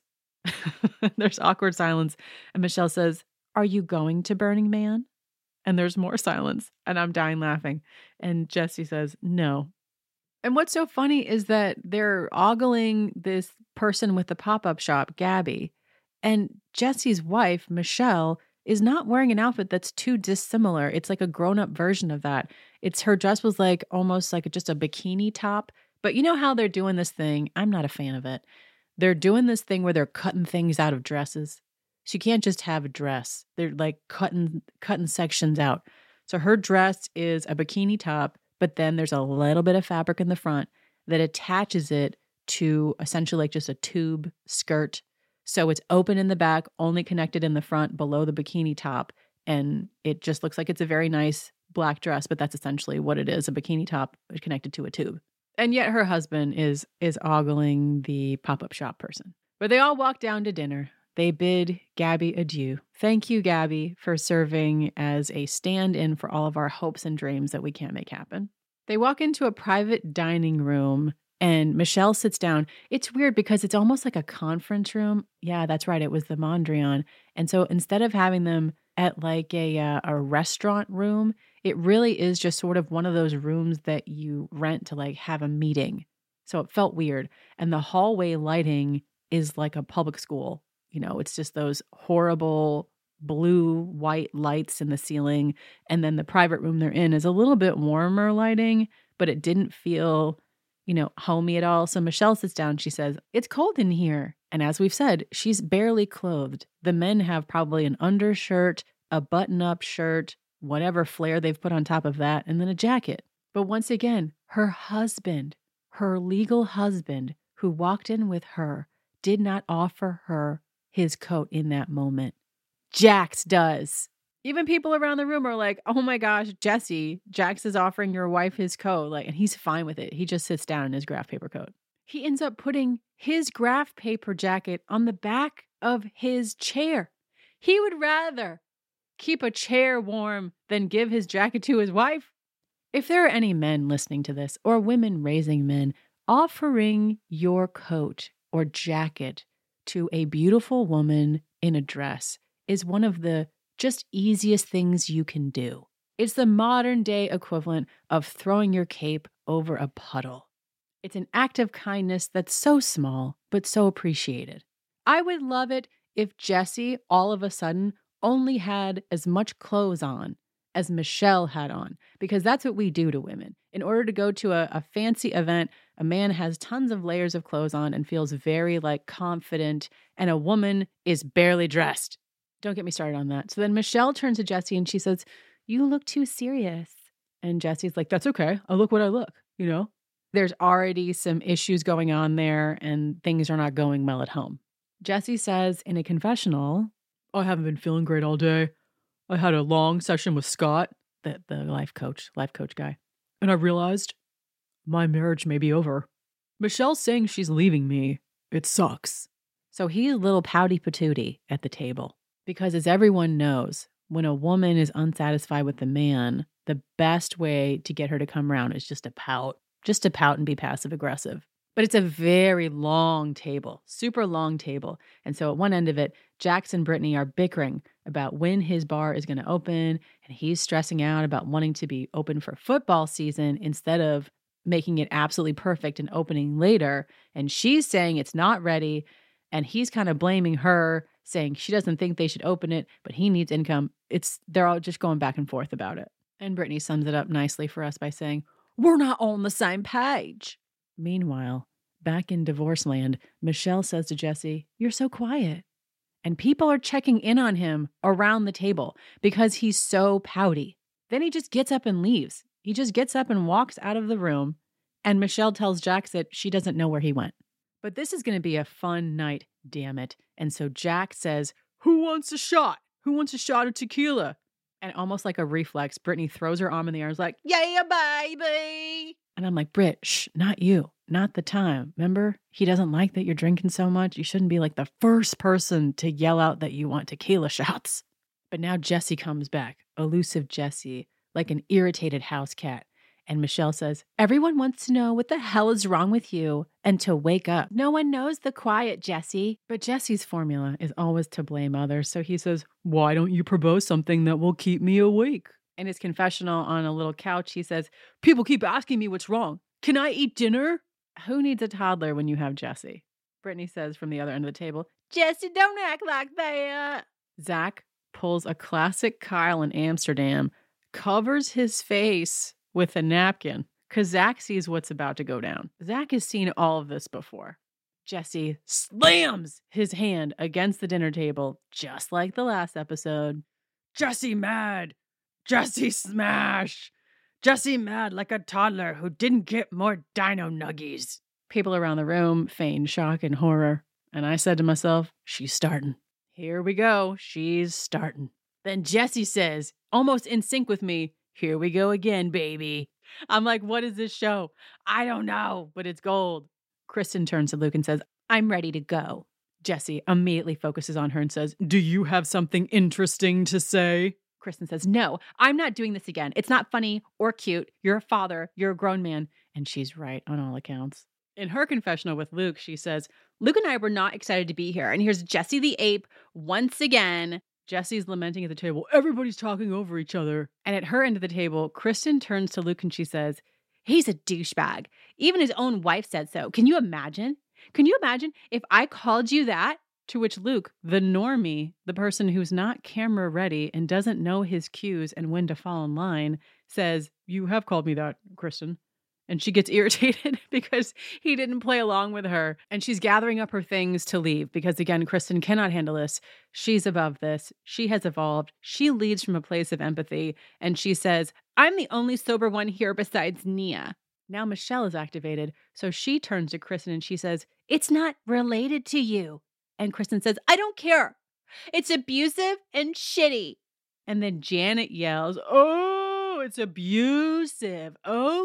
There's awkward silence. And Michelle says, "Are you going to Burning Man?" And there's more silence. And I'm dying laughing. And Jesse says, "No." And what's so funny is that they're ogling this person with the pop-up shop, Gabby. And Jesse's wife, Michelle, is not wearing an outfit that's too dissimilar. It's like a grown-up version of that. Her dress was like almost like just a bikini top. But you know how they're doing this thing? I'm not a fan of it. They're doing this thing where they're cutting things out of dresses. So you can't just have a dress. They're like cutting sections out. So her dress is a bikini top, but then there's a little bit of fabric in the front that attaches it to essentially like just a tube skirt. So it's open in the back, only connected in the front below the bikini top. And it just looks like it's a very nice black dress, but that's essentially what it is, a bikini top connected to a tube. And yet her husband is ogling the pop-up shop person. But they all walk down to dinner. They bid Gabby adieu. Thank you, Gabby, for serving as a stand-in for all of our hopes and dreams that we can't make happen. They walk into a private dining room, and Michelle sits down. It's weird because it's almost like a conference room. Yeah, that's right. It was the Mondrian. And so instead of having them at like a restaurant room, it really is just sort of one of those rooms that you rent to like have a meeting. So it felt weird. And the hallway lighting is like a public school. You know, it's just those horrible blue, white lights in the ceiling. And then the private room they're in is a little bit warmer lighting, but it didn't feel, homey at all. So Michelle sits down. She says, "It's cold in here." And as we've said, she's barely clothed. The men have probably an undershirt, a button-up shirt, whatever flair they've put on top of that, and then a jacket. But once again, her husband, her legal husband, who walked in with her, did not offer her his coat in that moment. Jax does. Even people around the room are like, "Oh my gosh, Jesse, Jax is offering your wife his coat." And he's fine with it. He just sits down in his graph paper coat. He ends up putting his graph paper jacket on the back of his chair. He would rather keep a chair warm than give his jacket to his wife. If there are any men listening to this, or women raising men, offering your coat or jacket to a beautiful woman in a dress is one of the just easiest things you can do. It's the modern day equivalent of throwing your cape over a puddle. It's an act of kindness that's so small, but so appreciated. I would love it if Jesse all of a sudden only had as much clothes on as Michelle had on, because that's what we do to women. In order to go to a fancy event, a man has tons of layers of clothes on and feels very confident, and a woman is barely dressed. Don't get me started on that. So then Michelle turns to Jesse and she says, "You look too serious." And Jesse's like, "That's okay. I look what I look, you know?" There's already some issues going on there and things are not going well at home. Jesse says in a confessional, "I haven't been feeling great all day. I had a long session with Scott," the life coach guy, "and I realized my marriage may be over. Michelle's saying she's leaving me. It sucks." So he's a little pouty patootie at the table. Because as everyone knows, when a woman is unsatisfied with the man, the best way to get her to come around is just to pout. Just to pout and be passive aggressive. But it's a very long table, super long table. And so at one end of it, Jax and Brittany are bickering about when his bar is going to open. And he's stressing out about wanting to be open for football season instead of making it absolutely perfect and opening later. And she's saying it's not ready. And he's kind of blaming her, saying she doesn't think they should open it, but he needs income. They're all just going back and forth about it. And Brittany sums it up nicely for us by saying, "We're not on the same page." Meanwhile, back in divorce land, Michelle says to Jesse, "You're so quiet." And people are checking in on him around the table because he's so pouty. Then he just gets up and leaves. He just gets up and walks out of the room. And Michelle tells Jax that she doesn't know where he went. But this is going to be a fun night, damn it. And so Jax says, "Who wants a shot? Who wants a shot of tequila?" And almost like a reflex, Brittany throws her arm in the air and is like, "Yeah, baby." And I'm like, "Britt, shh, not you. Not the time. Remember, he doesn't like that you're drinking so much. You shouldn't be like the first person to yell out that you want tequila shots." But now Jesse comes back, elusive Jesse, like an irritated house cat. And Michelle says, "Everyone wants to know what the hell is wrong with you and to wake up. No one knows the quiet, Jesse." But Jesse's formula is always to blame others. So he says, "Why don't you propose something that will keep me awake?" In his confessional on a little couch, he says, "People keep asking me what's wrong. Can I eat dinner?" Who needs a toddler when you have Jesse? Brittany says from the other end of the table, "Jesse, don't act like that." Zach pulls a classic Kyle in Amsterdam, covers his face with a napkin, because Zach sees what's about to go down. Zach has seen all of this before. Jesse slams his hand against the dinner table, just like the last episode. "Jesse mad. Jesse smash. Jesse mad like a toddler who didn't get more dino nuggies." People around the room feign shock and horror. And I said to myself, she's starting. Here we go. She's starting. Then Jesse says, almost in sync with me, "Here we go again, baby." I'm like, what is this show? I don't know, but it's gold. Kristen turns to Luke and says, "I'm ready to go." Jesse immediately focuses on her and says, "Do you have something interesting to say?" Kristen says, "No, I'm not doing this again. It's not funny or cute. You're a father. You're a grown man." And she's right on all accounts. In her confessional with Luke, she says, "Luke and I were not excited to be here. And here's Jesse the ape once again." Jesse's lamenting at the table, "Everybody's talking over each other." And at her end of the table, Kristen turns to Luke and she says, "He's a douchebag. Even his own wife said so. Can you imagine? Can you imagine if I called you that?" To which Luke, the normie, the person who's not camera ready and doesn't know his cues and when to fall in line, says, "You have called me that, Kristen." And she gets irritated because he didn't play along with her. And she's gathering up her things to leave because, again, Kristen cannot handle this. She's above this. She has evolved. She leads from a place of empathy. And she says, "I'm the only sober one here besides Nia." Now Michelle is activated. So she turns to Kristen and she says, "It's not related to you." And Kristen says, "I don't care. It's abusive and shitty." And then Janet yells, "Oh, it's abusive.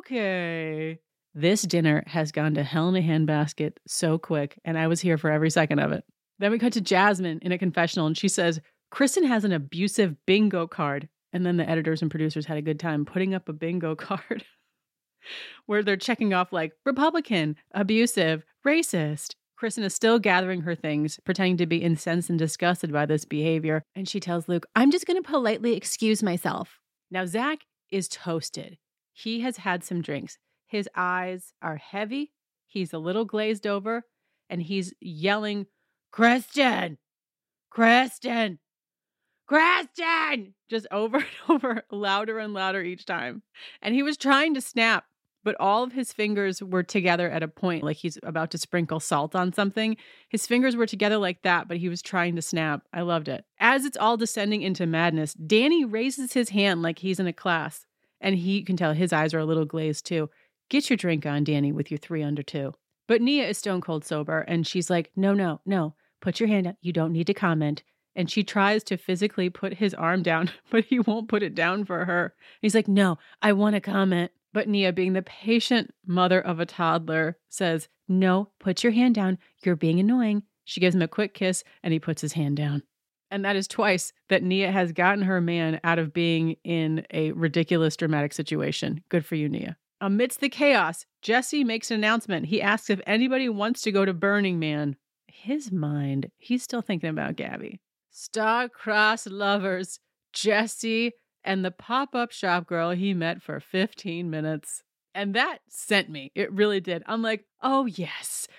Okay." This dinner has gone to hell in a handbasket so quick, and I was here for every second of it. Then we cut to Jasmine in a confessional, and she says, "Kristen has an abusive bingo card." And then the editors and producers had a good time putting up a bingo card where they're checking off like Republican, abusive, racist. Kristen is still gathering her things, pretending to be incensed and disgusted by this behavior. And she tells Luke, "I'm just going to politely excuse myself." Now, Zach is toasted. He has had some drinks. His eyes are heavy He's a little glazed over and he's yelling, Kristen, Kristen, Kristen, just over and over, louder and louder each time. And he was trying to snap, but all of his fingers were together at a point, like he's about to sprinkle salt on something. His fingers were together like that, but he was trying to snap. I loved it. As it's all descending into madness, Danny raises his hand like he's in a class, and he can tell his eyes are a little glazed too. Get your drink on, Danny, with your 3 under 2. But Nia is stone cold sober, and she's like, no, put your hand up. You don't need to comment. And she tries to physically put his arm down, but he won't put it down for her. He's like, no, I want to comment. But Nia, being the patient mother of a toddler, says, no, put your hand down. You're being annoying. She gives him a quick kiss, and he puts his hand down. And that is twice that Nia has gotten her man out of being in a ridiculous, dramatic situation. Good for you, Nia. Amidst the chaos, Jesse makes an announcement. He asks if anybody wants to go to Burning Man. His mind, he's still thinking about Gabby. Star-crossed lovers, Jesse and the pop-up shop girl he met for 15 minutes. And that sent me. It really did. I'm like, oh yes,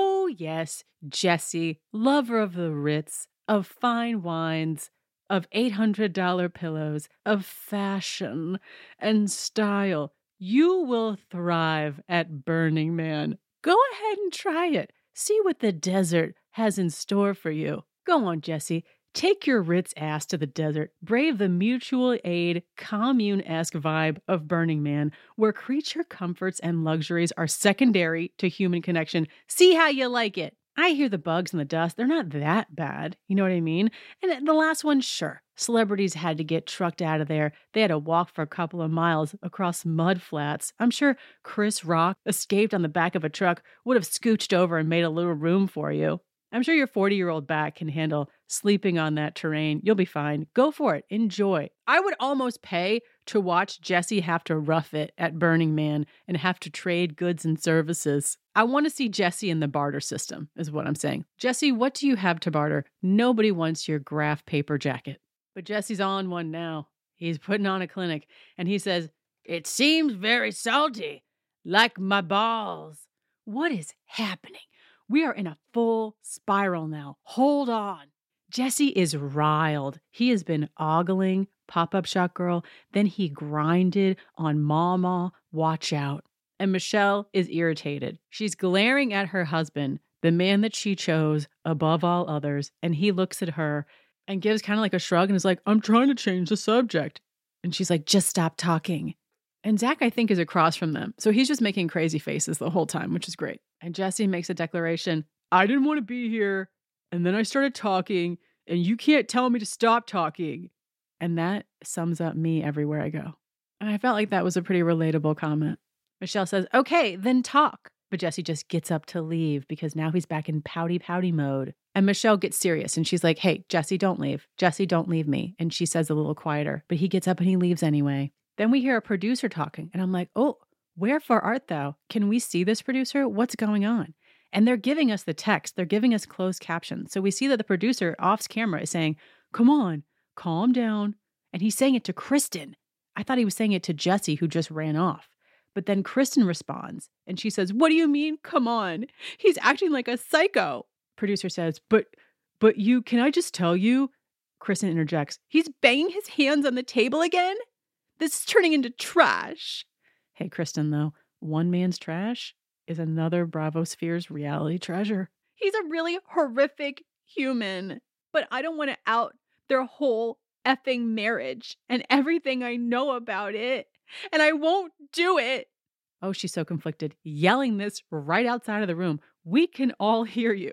Jesse, lover of the Ritz, of fine wines, of $800 pillows, of fashion and style. You will thrive at Burning Man. Go ahead and try it. See what the desert has in store for you. Go on, Jesse. Take your Ritz ass to the desert. Brave the mutual aid, commune-esque vibe of Burning Man, where creature comforts and luxuries are secondary to human connection. See how you like it. I hear the bugs and the dust. They're not that bad. You know what I mean? And the last one, sure. Celebrities had to get trucked out of there. They had to walk for a couple of miles across mud flats. I'm sure Chris Rock escaped on the back of a truck, would have scooched over and made a little room for you. I'm sure your 40-year-old back can handle sleeping on that terrain. You'll be fine. Go for it. Enjoy. I would almost pay to watch Jesse have to rough it at Burning Man and have to trade goods and services. I want to see Jesse in the barter system, is what I'm saying. Jesse, what do you have to barter? Nobody wants your graph paper jacket. But Jesse's on one now. He's putting on a clinic, and he says, it seems very salty, like my balls. What is happening? We are in a full spiral now. Hold on. Jesse is riled. He has been ogling Pop-Up Shop Girl. Then he grinded on Mama. Watch out. And Michelle is irritated. She's glaring at her husband, the man that she chose above all others. And he looks at her and gives kind of like a shrug and is like, I'm trying to change the subject. And she's like, just stop talking. And Zach, I think, is across from them. So he's just making crazy faces the whole time, which is great. And Jesse makes a declaration. I didn't want to be here. And then I started talking, and you can't tell me to stop talking. And that sums up me everywhere I go. And I felt like that was a pretty relatable comment. Michelle says, okay, then talk. But Jesse just gets up to leave because now he's back in pouty mode. And Michelle gets serious and she's like, hey, Jesse, don't leave. Jesse, don't leave me. And she says a little quieter, but he gets up and he leaves anyway. Then we hear a producer talking, and I'm like, oh, wherefore art thou? Can we see this producer? What's going on? And they're giving us the text. They're giving us closed captions. So we see that the producer off camera is saying, come on, calm down. And he's saying it to Kristen. I thought he was saying it to Jesse, who just ran off. But then Kristen responds, and she says, what do you mean, come on? He's acting like a psycho. Producer says, but you, can I just tell you? Kristen interjects, he's banging his hands on the table again? This is turning into trash. Hey, Kristen, though, one man's trash is another Bravo Sphere's reality treasure. He's a really horrific human, but I don't want to out their whole effing marriage and everything I know about it, and I won't do it. Oh, she's so conflicted, yelling this right outside of the room. We can all hear you.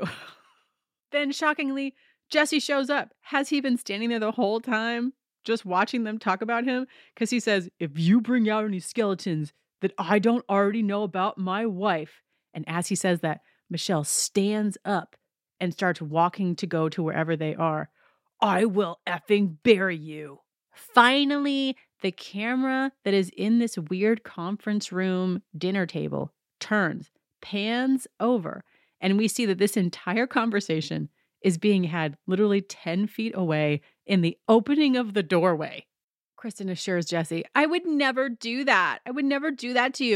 Then, shockingly, Jesse shows up. Has he been standing there the whole time, just watching them talk about him? Because he says, if you bring out any skeletons that I don't already know about my wife. And as he says that, Michelle stands up and starts walking to go to wherever they are. I will effing bury you. Finally, the camera that is in this weird conference room dinner table turns, pans over, and we see that this entire conversation is being had literally 10 feet away in the opening of the doorway. Kristen assures Jesse, I would never do that. I would never do that to you.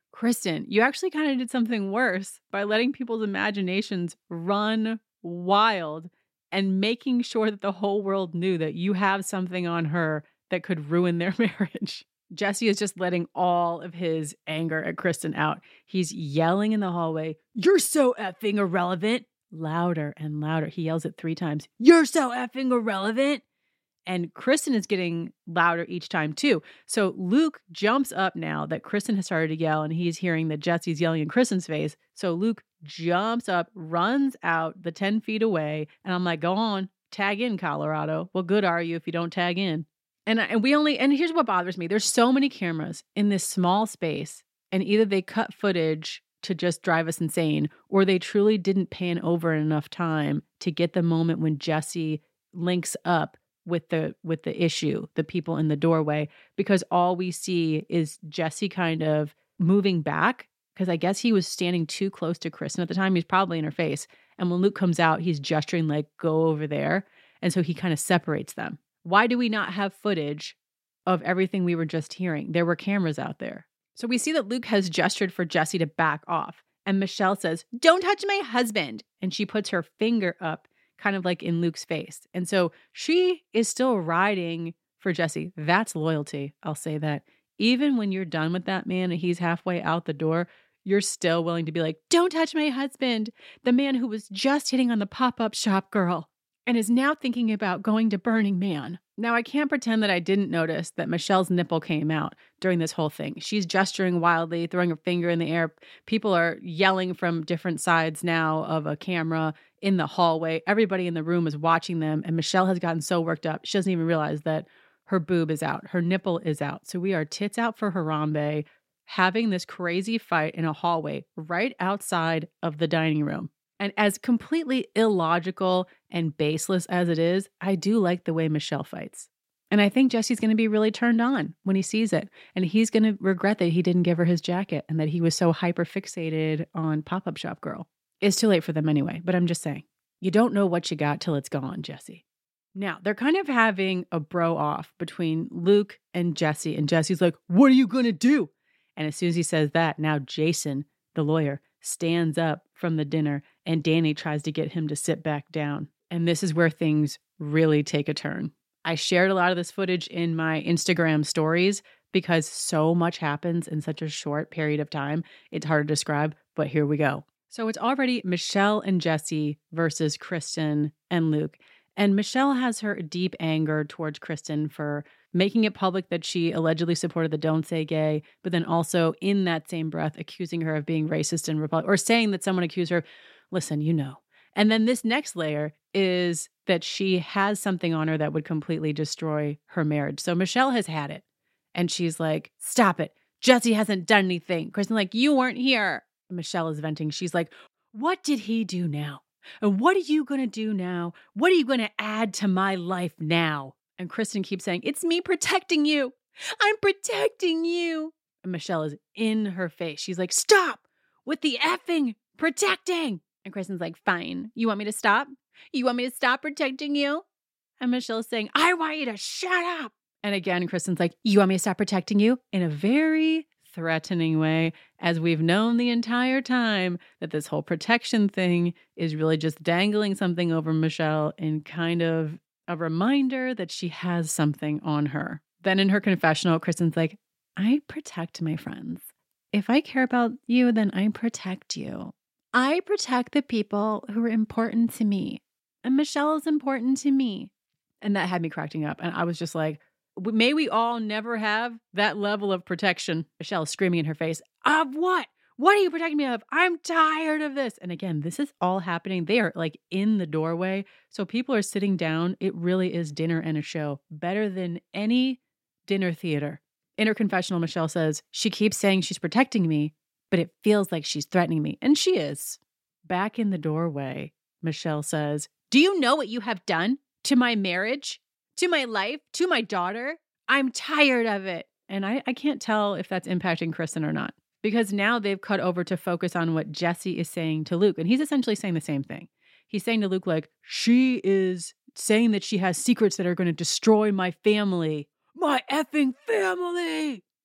Kristen, you actually kind of did something worse by letting people's imaginations run wild and making sure that the whole world knew that you have something on her that could ruin their marriage. Jesse is just letting all of his anger at Kristen out. He's yelling in the hallway, "You're so effing irrelevant." Louder and louder. He yells it 3 times. "You're so effing irrelevant." And Kristen is getting louder each time too. So Luke jumps up now that Kristen has started to yell and he's hearing that Jesse's yelling in Kristen's face. So Luke jumps up, runs out the 10 feet away. And I'm like, go on, tag in, Colorado. What good are you if you don't tag in? And here's what bothers me. There's so many cameras in this small space, and either they cut footage to just drive us insane, or they truly didn't pan over enough time to get the moment when Jesse links up with the issue, the people in the doorway, because all we see is Jesse kind of moving back, because I guess he was standing too close to Kristen at the time. He's probably in her face. And when Luke comes out, he's gesturing like, go over there. And so he kind of separates them. Why do we not have footage of everything we were just hearing? There were cameras out there. So we see that Luke has gestured for Jesse to back off. And Michelle says, "Don't touch my husband." And she puts her finger up, kind of like in Luke's face. And so she is still riding for Jesse. That's loyalty. I'll say that. Even when you're done with that man and he's halfway out the door, you're still willing to be like, "Don't touch my husband." The man who was just hitting on the pop-up shop girl and is now thinking about going to Burning Man. Now, I can't pretend that I didn't notice that Michelle's nipple came out during this whole thing. She's gesturing wildly, throwing her finger in the air. People are yelling from different sides now of a camera in the hallway. Everybody in the room is watching them, and Michelle has gotten so worked up, she doesn't even realize that her boob is out. Her nipple is out. So we are tits out for Harambe, having this crazy fight in a hallway right outside of the dining room. And as completely illogical and baseless as it is, I do like the way Michelle fights. And I think Jesse's going to be really turned on when he sees it. And he's going to regret that he didn't give her his jacket and that he was so hyper fixated on Pop-Up Shop Girl. It's too late for them anyway, but I'm just saying, you don't know what you got till it's gone, Jesse. Now, they're kind of having a bro off between Luke and Jesse. And Jesse's like, "What are you going to do?" And as soon as he says that, now Jason, the lawyer, stands up from the dinner and Danny tries to get him to sit back down. And this is where things really take a turn. I shared a lot of this footage in my Instagram stories because so much happens in such a short period of time. It's hard to describe, but here we go. So it's already Michelle and Jesse versus Kristen and Luke. And Michelle has her deep anger towards Kristen for making it public that she allegedly supported the Don't Say Gay, but then also in that same breath accusing her of being racist and Republican, or saying that someone accused her, listen, you know. And then this next layer is that she has something on her that would completely destroy her marriage. So Michelle has had it. And she's like, "Stop it. Jesse hasn't done anything." Kristen like, "You weren't here." And Michelle is venting. She's like, "What did he do now? And what are you going to do now? What are you going to add to my life now?" And Kristen keeps saying, "It's me protecting you. I'm protecting you." And Michelle is in her face. She's like, "Stop with the effing protecting." And Kristen's like, "Fine. You want me to stop? You want me to stop protecting you?" And Michelle's saying, "I want you to shut up." And again, Kristen's like, "You want me to stop protecting you?" In a very threatening way, as we've known the entire time that this whole protection thing is really just dangling something over Michelle in kind of a reminder that she has something on her. Then in her confessional, Kristen's like, "I protect my friends. If I care about you, then I protect you. I protect the people who are important to me. And Michelle is important to me." And that had me cracking up. And I was just like, may we all never have that level of protection. Michelle is screaming in her face, "Of what? What are you protecting me of? I'm tired of this." And again, this is all happening. They are like in the doorway. So people are sitting down. It really is dinner and a show. Better than any dinner theater. In her confessional, Michelle says, she keeps saying she's protecting me, but it feels like she's threatening me. And she is. Back in the doorway, Michelle says, "Do you know what you have done to my marriage, to my life, to my daughter? I'm tired of it." And I can't tell if that's impacting Kristen or not, because now they've cut over to focus on what Jesse is saying to Luke. And he's essentially saying the same thing. He's saying to Luke, like, she is saying that she has secrets that are going to destroy my family. My effing family.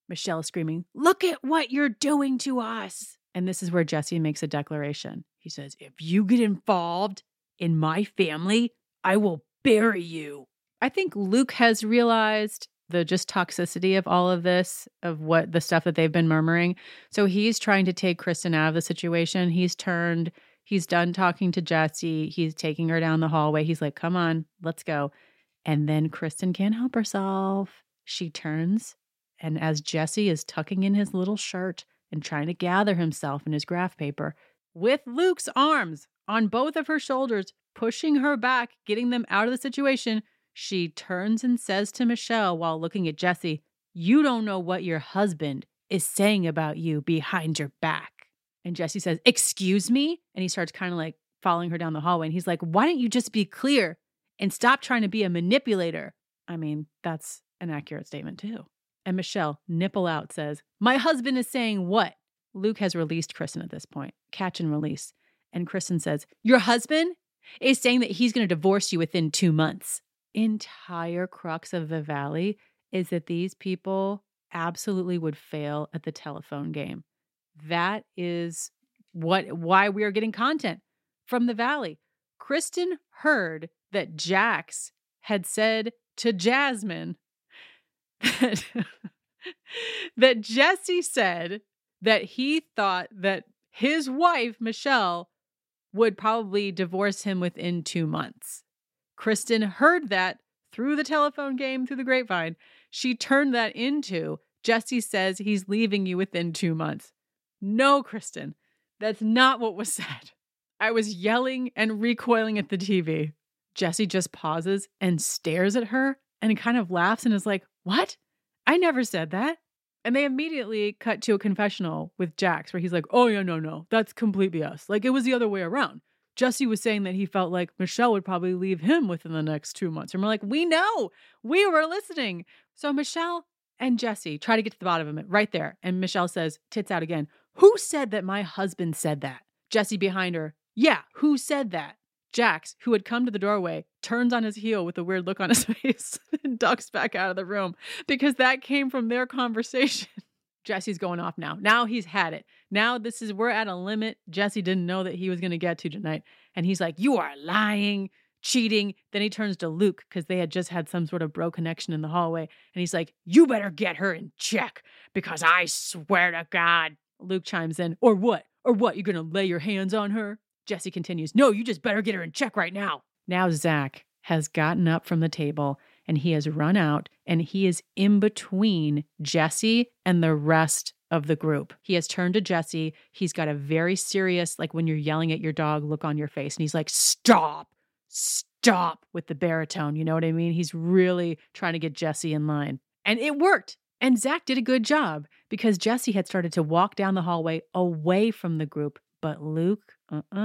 Michelle is screaming, "Look at what you're doing to us." And this is where Jesse makes a declaration. He says, "If you get involved in my family, I will bury you." I think Luke has realized the just toxicity of all of this, of what the stuff that they've been murmuring. So he's trying to take Kristen out of the situation. He's done talking to Jesse. He's taking her down the hallway. He's like, "Come on, let's go." And then Kristen can't help herself. She turns, and as Jesse is tucking in his little shirt and trying to gather himself in his graph paper, with Luke's arms on both of her shoulders, pushing her back, getting them out of the situation, she turns and says to Michelle while looking at Jesse, "You don't know what your husband is saying about you behind your back." And Jesse says, "Excuse me?" And he starts kind of like following her down the hallway. And he's like, "Why don't you just be clear and stop trying to be a manipulator?" I mean, that's an accurate statement too. And Michelle, nipple out, says, "My husband is saying what?" Luke has released Kristen at this point. Catch and release. And Kristen says, "Your husband is saying that he's going to divorce you within 2 months." Entire crux of the Valley is that these people absolutely would fail at the telephone game. That is why we are getting content from the Valley. Kristen heard that Jax had said to Jasmine that Jesse said that he thought that his wife, Michelle, would probably divorce him within 2 months. Kristen heard that through the telephone game, through the grapevine. She turned that into, Jesse says he's leaving you within 2 months. No, Kristen, that's not what was said. I was yelling and recoiling at the TV. Jesse just pauses and stares at her and kind of laughs and is like, "What? I never said that." And they immediately cut to a confessional with Jax where he's like, "Oh, yeah, no, that's completely us. Like, it was the other way around. Jesse was saying that he felt like Michelle would probably leave him within the next 2 months." And we're like, "We know. We were listening." So Michelle and Jesse try to get to the bottom of it right there. And Michelle says, tits out again, "Who said that my husband said that?" Jesse behind her, "Yeah, who said that?" Jax, who had come to the doorway, turns on his heel with a weird look on his face and ducks back out of the room because that came from their conversation. Jesse's going off now. Now he's had it. Now we're at a limit Jesse didn't know that he was going to get to tonight. And he's like, "You are lying, cheating." Then he turns to Luke because they had just had some sort of bro connection in the hallway. And he's like, "You better get her in check because I swear to God." Luke chimes in, "Or what? Or what? You're going to lay your hands on her?" Jesse continues, "No, you just better get her in check right now." Now Zach has gotten up from the table and he has run out and he is in between Jesse and the rest of the group. He has turned to Jesse. He's got a very serious, like when you're yelling at your dog, look on your face. And he's like, stop with the baritone. You know what I mean? He's really trying to get Jesse in line. And it worked. And Zach did a good job because Jesse had started to walk down the hallway away from the group. But Luke,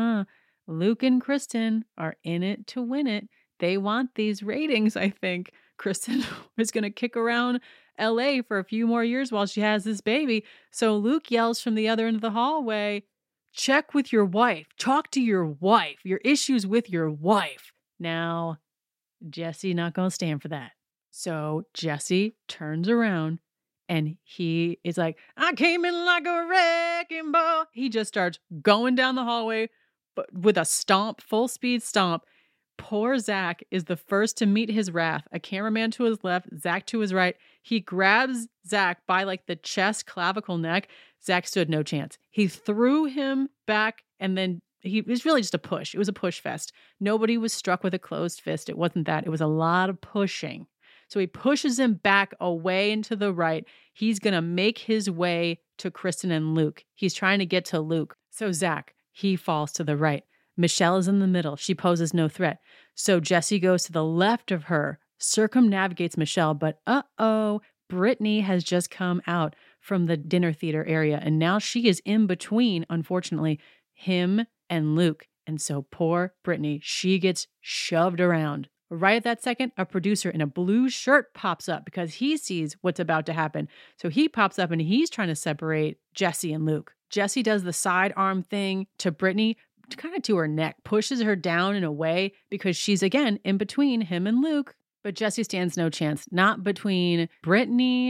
Luke and Kristen are in it to win it. They want these ratings, I think. Kristen is going to kick around LA for a few more years while she has this baby. So Luke yells from the other end of the hallway, "Check with your wife. Talk to your wife. Your issues with your wife." Now, Jesse not going to stand for that. So Jesse turns around and he is like, "I came in like a wrecking ball." He just starts going down the hallway but with a stomp, full speed stomp. Poor Zach is the first to meet his wrath. A cameraman to his left, Zach to his right. He grabs Zach by like the chest, clavicle, neck. Zach stood no chance. He threw him back and then it was really just a push. It was a push fest. Nobody was struck with a closed fist. It wasn't that. It was a lot of pushing. So he pushes him back away and to the right. He's going to make his way to Kristen and Luke. He's trying to get to Luke. So Zach, he falls to the right. Michelle is in the middle. She poses no threat. So Jesse goes to the left of her, circumnavigates Michelle, but Brittany has just come out from the dinner theater area, and now she is in between, unfortunately, him and Luke. And so poor Brittany, she gets shoved around. Right at that second, a producer in a blue shirt pops up because he sees what's about to happen. So he pops up and he's trying to separate Jesse and Luke. Jesse does the sidearm thing to Brittany, kind of to her neck, pushes her down and away because she's, again, in between him and Luke. But Jesse stands no chance, not between Brittany,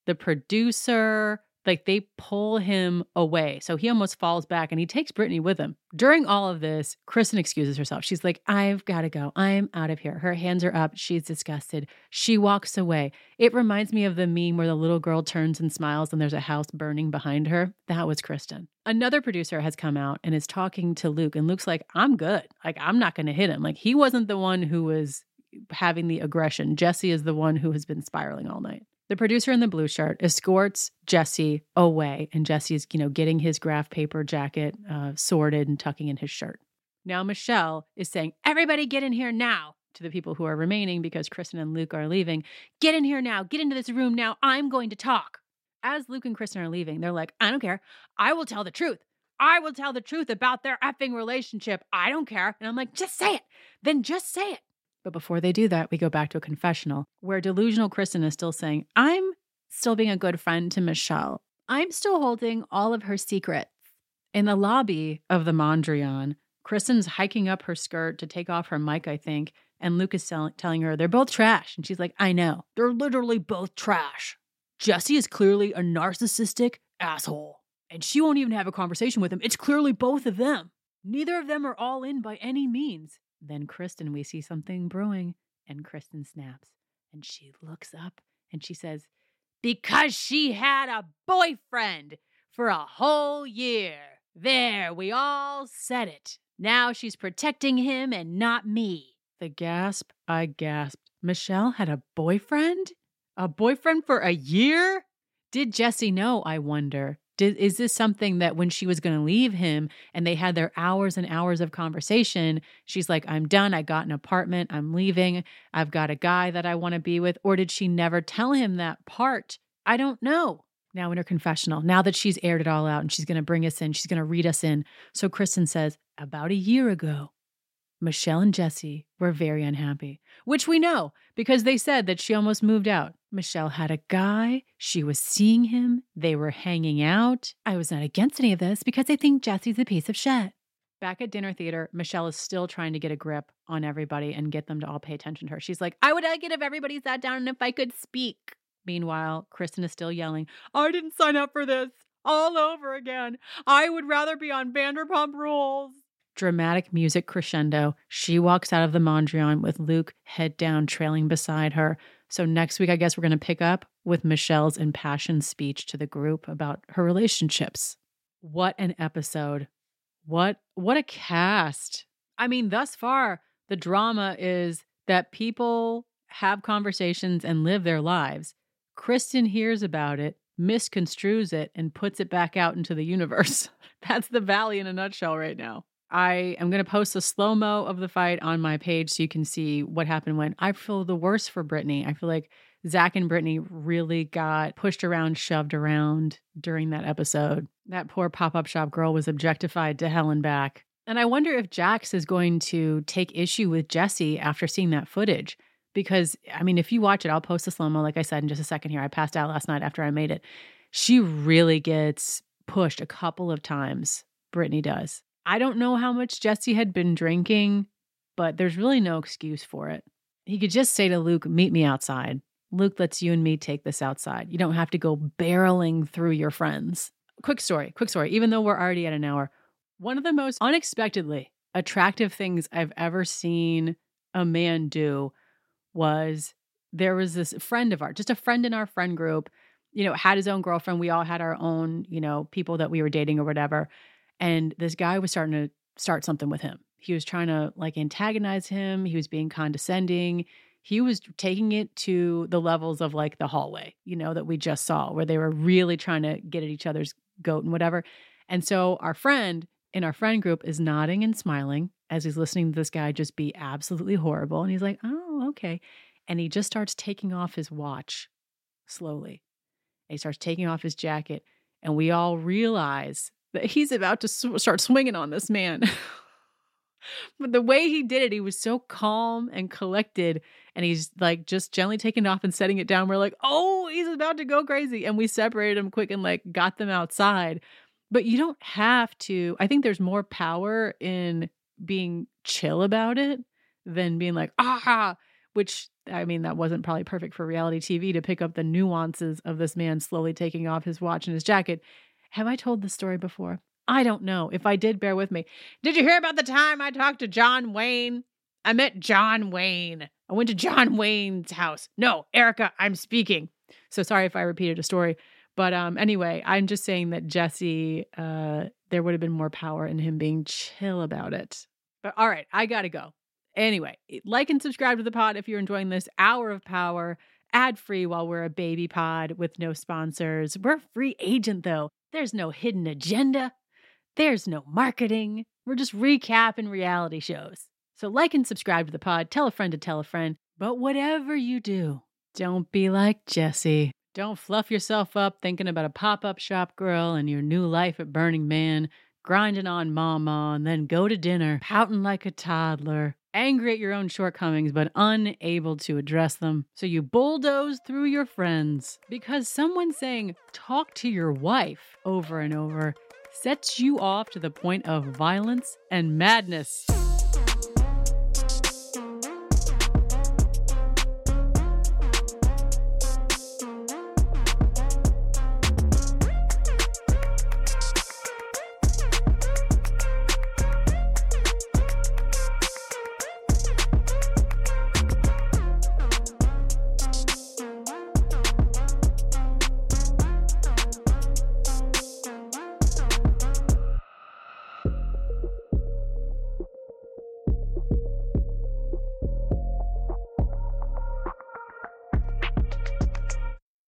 the producer, like they pull him away. So he almost falls back and he takes Brittany with him. During all of this, Kristen excuses herself. She's like, I've got to go. I'm out of here. Her hands are up. She's disgusted. She walks away. It reminds me of the meme where the little girl turns and smiles and there's a house burning behind her. That was Kristen. Another producer has come out and is talking to Luke, and Luke's like, I'm good. Like, I'm not going to hit him. Like, he wasn't the one who was having the aggression. Jesse is the one who has been spiraling all night. The producer in the blue shirt escorts Jesse away, and Jesse's, getting his graph paper jacket sorted and tucking in his shirt. Now Michelle is saying, everybody get in here now, to the people who are remaining because Kristen and Luke are leaving. Get in here now. Get into this room now. I'm going to talk. As Luke and Kristen are leaving, they're like, I don't care. I will tell the truth. I will tell the truth about their effing relationship. I don't care. And I'm like, just say it. Then just say it. But before they do that, we go back to a confessional where delusional Kristen is still saying, I'm still being a good friend to Michelle. I'm still holding all of her secrets. In the lobby of the Mondrian, Kristen's hiking up her skirt to take off her mic, I think, and Luke is telling her they're both trash. And she's like, I know. They're literally both trash. Jesse is clearly a narcissistic asshole. And she won't even have a conversation with him. It's clearly both of them. Neither of them are all in by any means. Then Kristen, we see something brewing, and Kristen snaps. And she looks up and she says, because she had a boyfriend for a whole year. There, we all said it. Now she's protecting him and not me. The gasp, I gasped. Michelle had a boyfriend? A boyfriend for a year? Did Jesse know, I wonder? Is this something that when she was going to leave him and they had their hours and hours of conversation, she's like, I'm done. I got an apartment. I'm leaving. I've got a guy that I want to be with. Or did she never tell him that part? I don't know. Now in her confessional, now that she's aired it all out and she's going to bring us in, she's going to read us in. So Kristen says, about a year ago, Michelle and Jesse were very unhappy, which we know because they said that she almost moved out. Michelle had a guy. She was seeing him. They were hanging out. I was not against any of this because I think Jesse's a piece of shit. Back at dinner theater, Michelle is still trying to get a grip on everybody and get them to all pay attention to her. She's like, I would like it if everybody sat down and if I could speak. Meanwhile, Kristen is still yelling, I didn't sign up for this. All over again. I would rather be on Vanderpump Rules. Dramatic music crescendo. She walks out of the Mondrian with Luke head down, trailing beside her. So next week, I guess we're going to pick up with Michelle's impassioned speech to the group about her relationships. What an episode. What a cast. I mean, thus far, the drama is that people have conversations and live their lives. Kristen hears about it, misconstrues it, and puts it back out into the universe. That's the Valley in a nutshell right now. I am going to post a slow-mo of the fight on my page so you can see what happened when. I feel the worst for Brittany. I feel like Zach and Brittany really got pushed around, shoved around during that episode. That poor pop-up shop girl was objectified to hell and back. And I wonder if Jax is going to take issue with Jesse after seeing that footage. Because, I mean, if you watch it, I'll post a slow-mo, like I said, in just a second here. I passed out last night after I made it. She really gets pushed a couple of times. Brittany does. I don't know how much Jesse had been drinking, but there's really no excuse for it. He could just say to Luke, meet me outside. Luke lets you and me take this outside. You don't have to go barreling through your friends. Quick story. Even though we're already at an hour. One of the most unexpectedly attractive things I've ever seen a man do was there was this friend of ours, just a friend in our friend group, had his own girlfriend. We all had our own, people that we were dating or whatever. And this guy was starting to start something with him. He was trying to antagonize him. He was being condescending. He was taking it to the levels of the hallway, that we just saw where they were really trying to get at each other's goat and whatever. And so our friend in our friend group is nodding and smiling as he's listening to this guy just be absolutely horrible. And he's like, oh, okay. And he just starts taking off his watch slowly. And he starts taking off his jacket. And we all realize that he's about to start swinging on this man. But the way he did it, he was so calm and collected. And he's just gently taking it off and setting it down. We're like, oh, he's about to go crazy. And we separated him quick and got them outside. But you don't have to. I think there's more power in being chill about it than being which, I mean, that wasn't probably perfect for reality TV to pick up the nuances of this man slowly taking off his watch and his jacket. Have I told this story before? I don't know. If I did, bear with me. Did you hear about the time I talked to John Wayne? I met John Wayne. I went to John Wayne's house. No, Erica, I'm speaking. So sorry if I repeated a story. But anyway, I'm just saying that Jesse, there would have been more power in him being chill about it. But all right, I got to go. Anyway, like and subscribe to the pod if you're enjoying this hour of power, ad-free while we're a baby pod with no sponsors. We're a free agent, though. There's no hidden agenda. There's no marketing. We're just recapping reality shows. So like and subscribe to the pod. Tell a friend to tell a friend. But whatever you do, don't be like Jesse. Don't fluff yourself up thinking about a pop-up shop girl and your new life at Burning Man, grinding on mama, and then go to dinner, pouting like a toddler, angry at your own shortcomings, but unable to address them. So you bulldoze through your friends because someone saying, talk to your wife over and over sets you off to the point of violence and madness.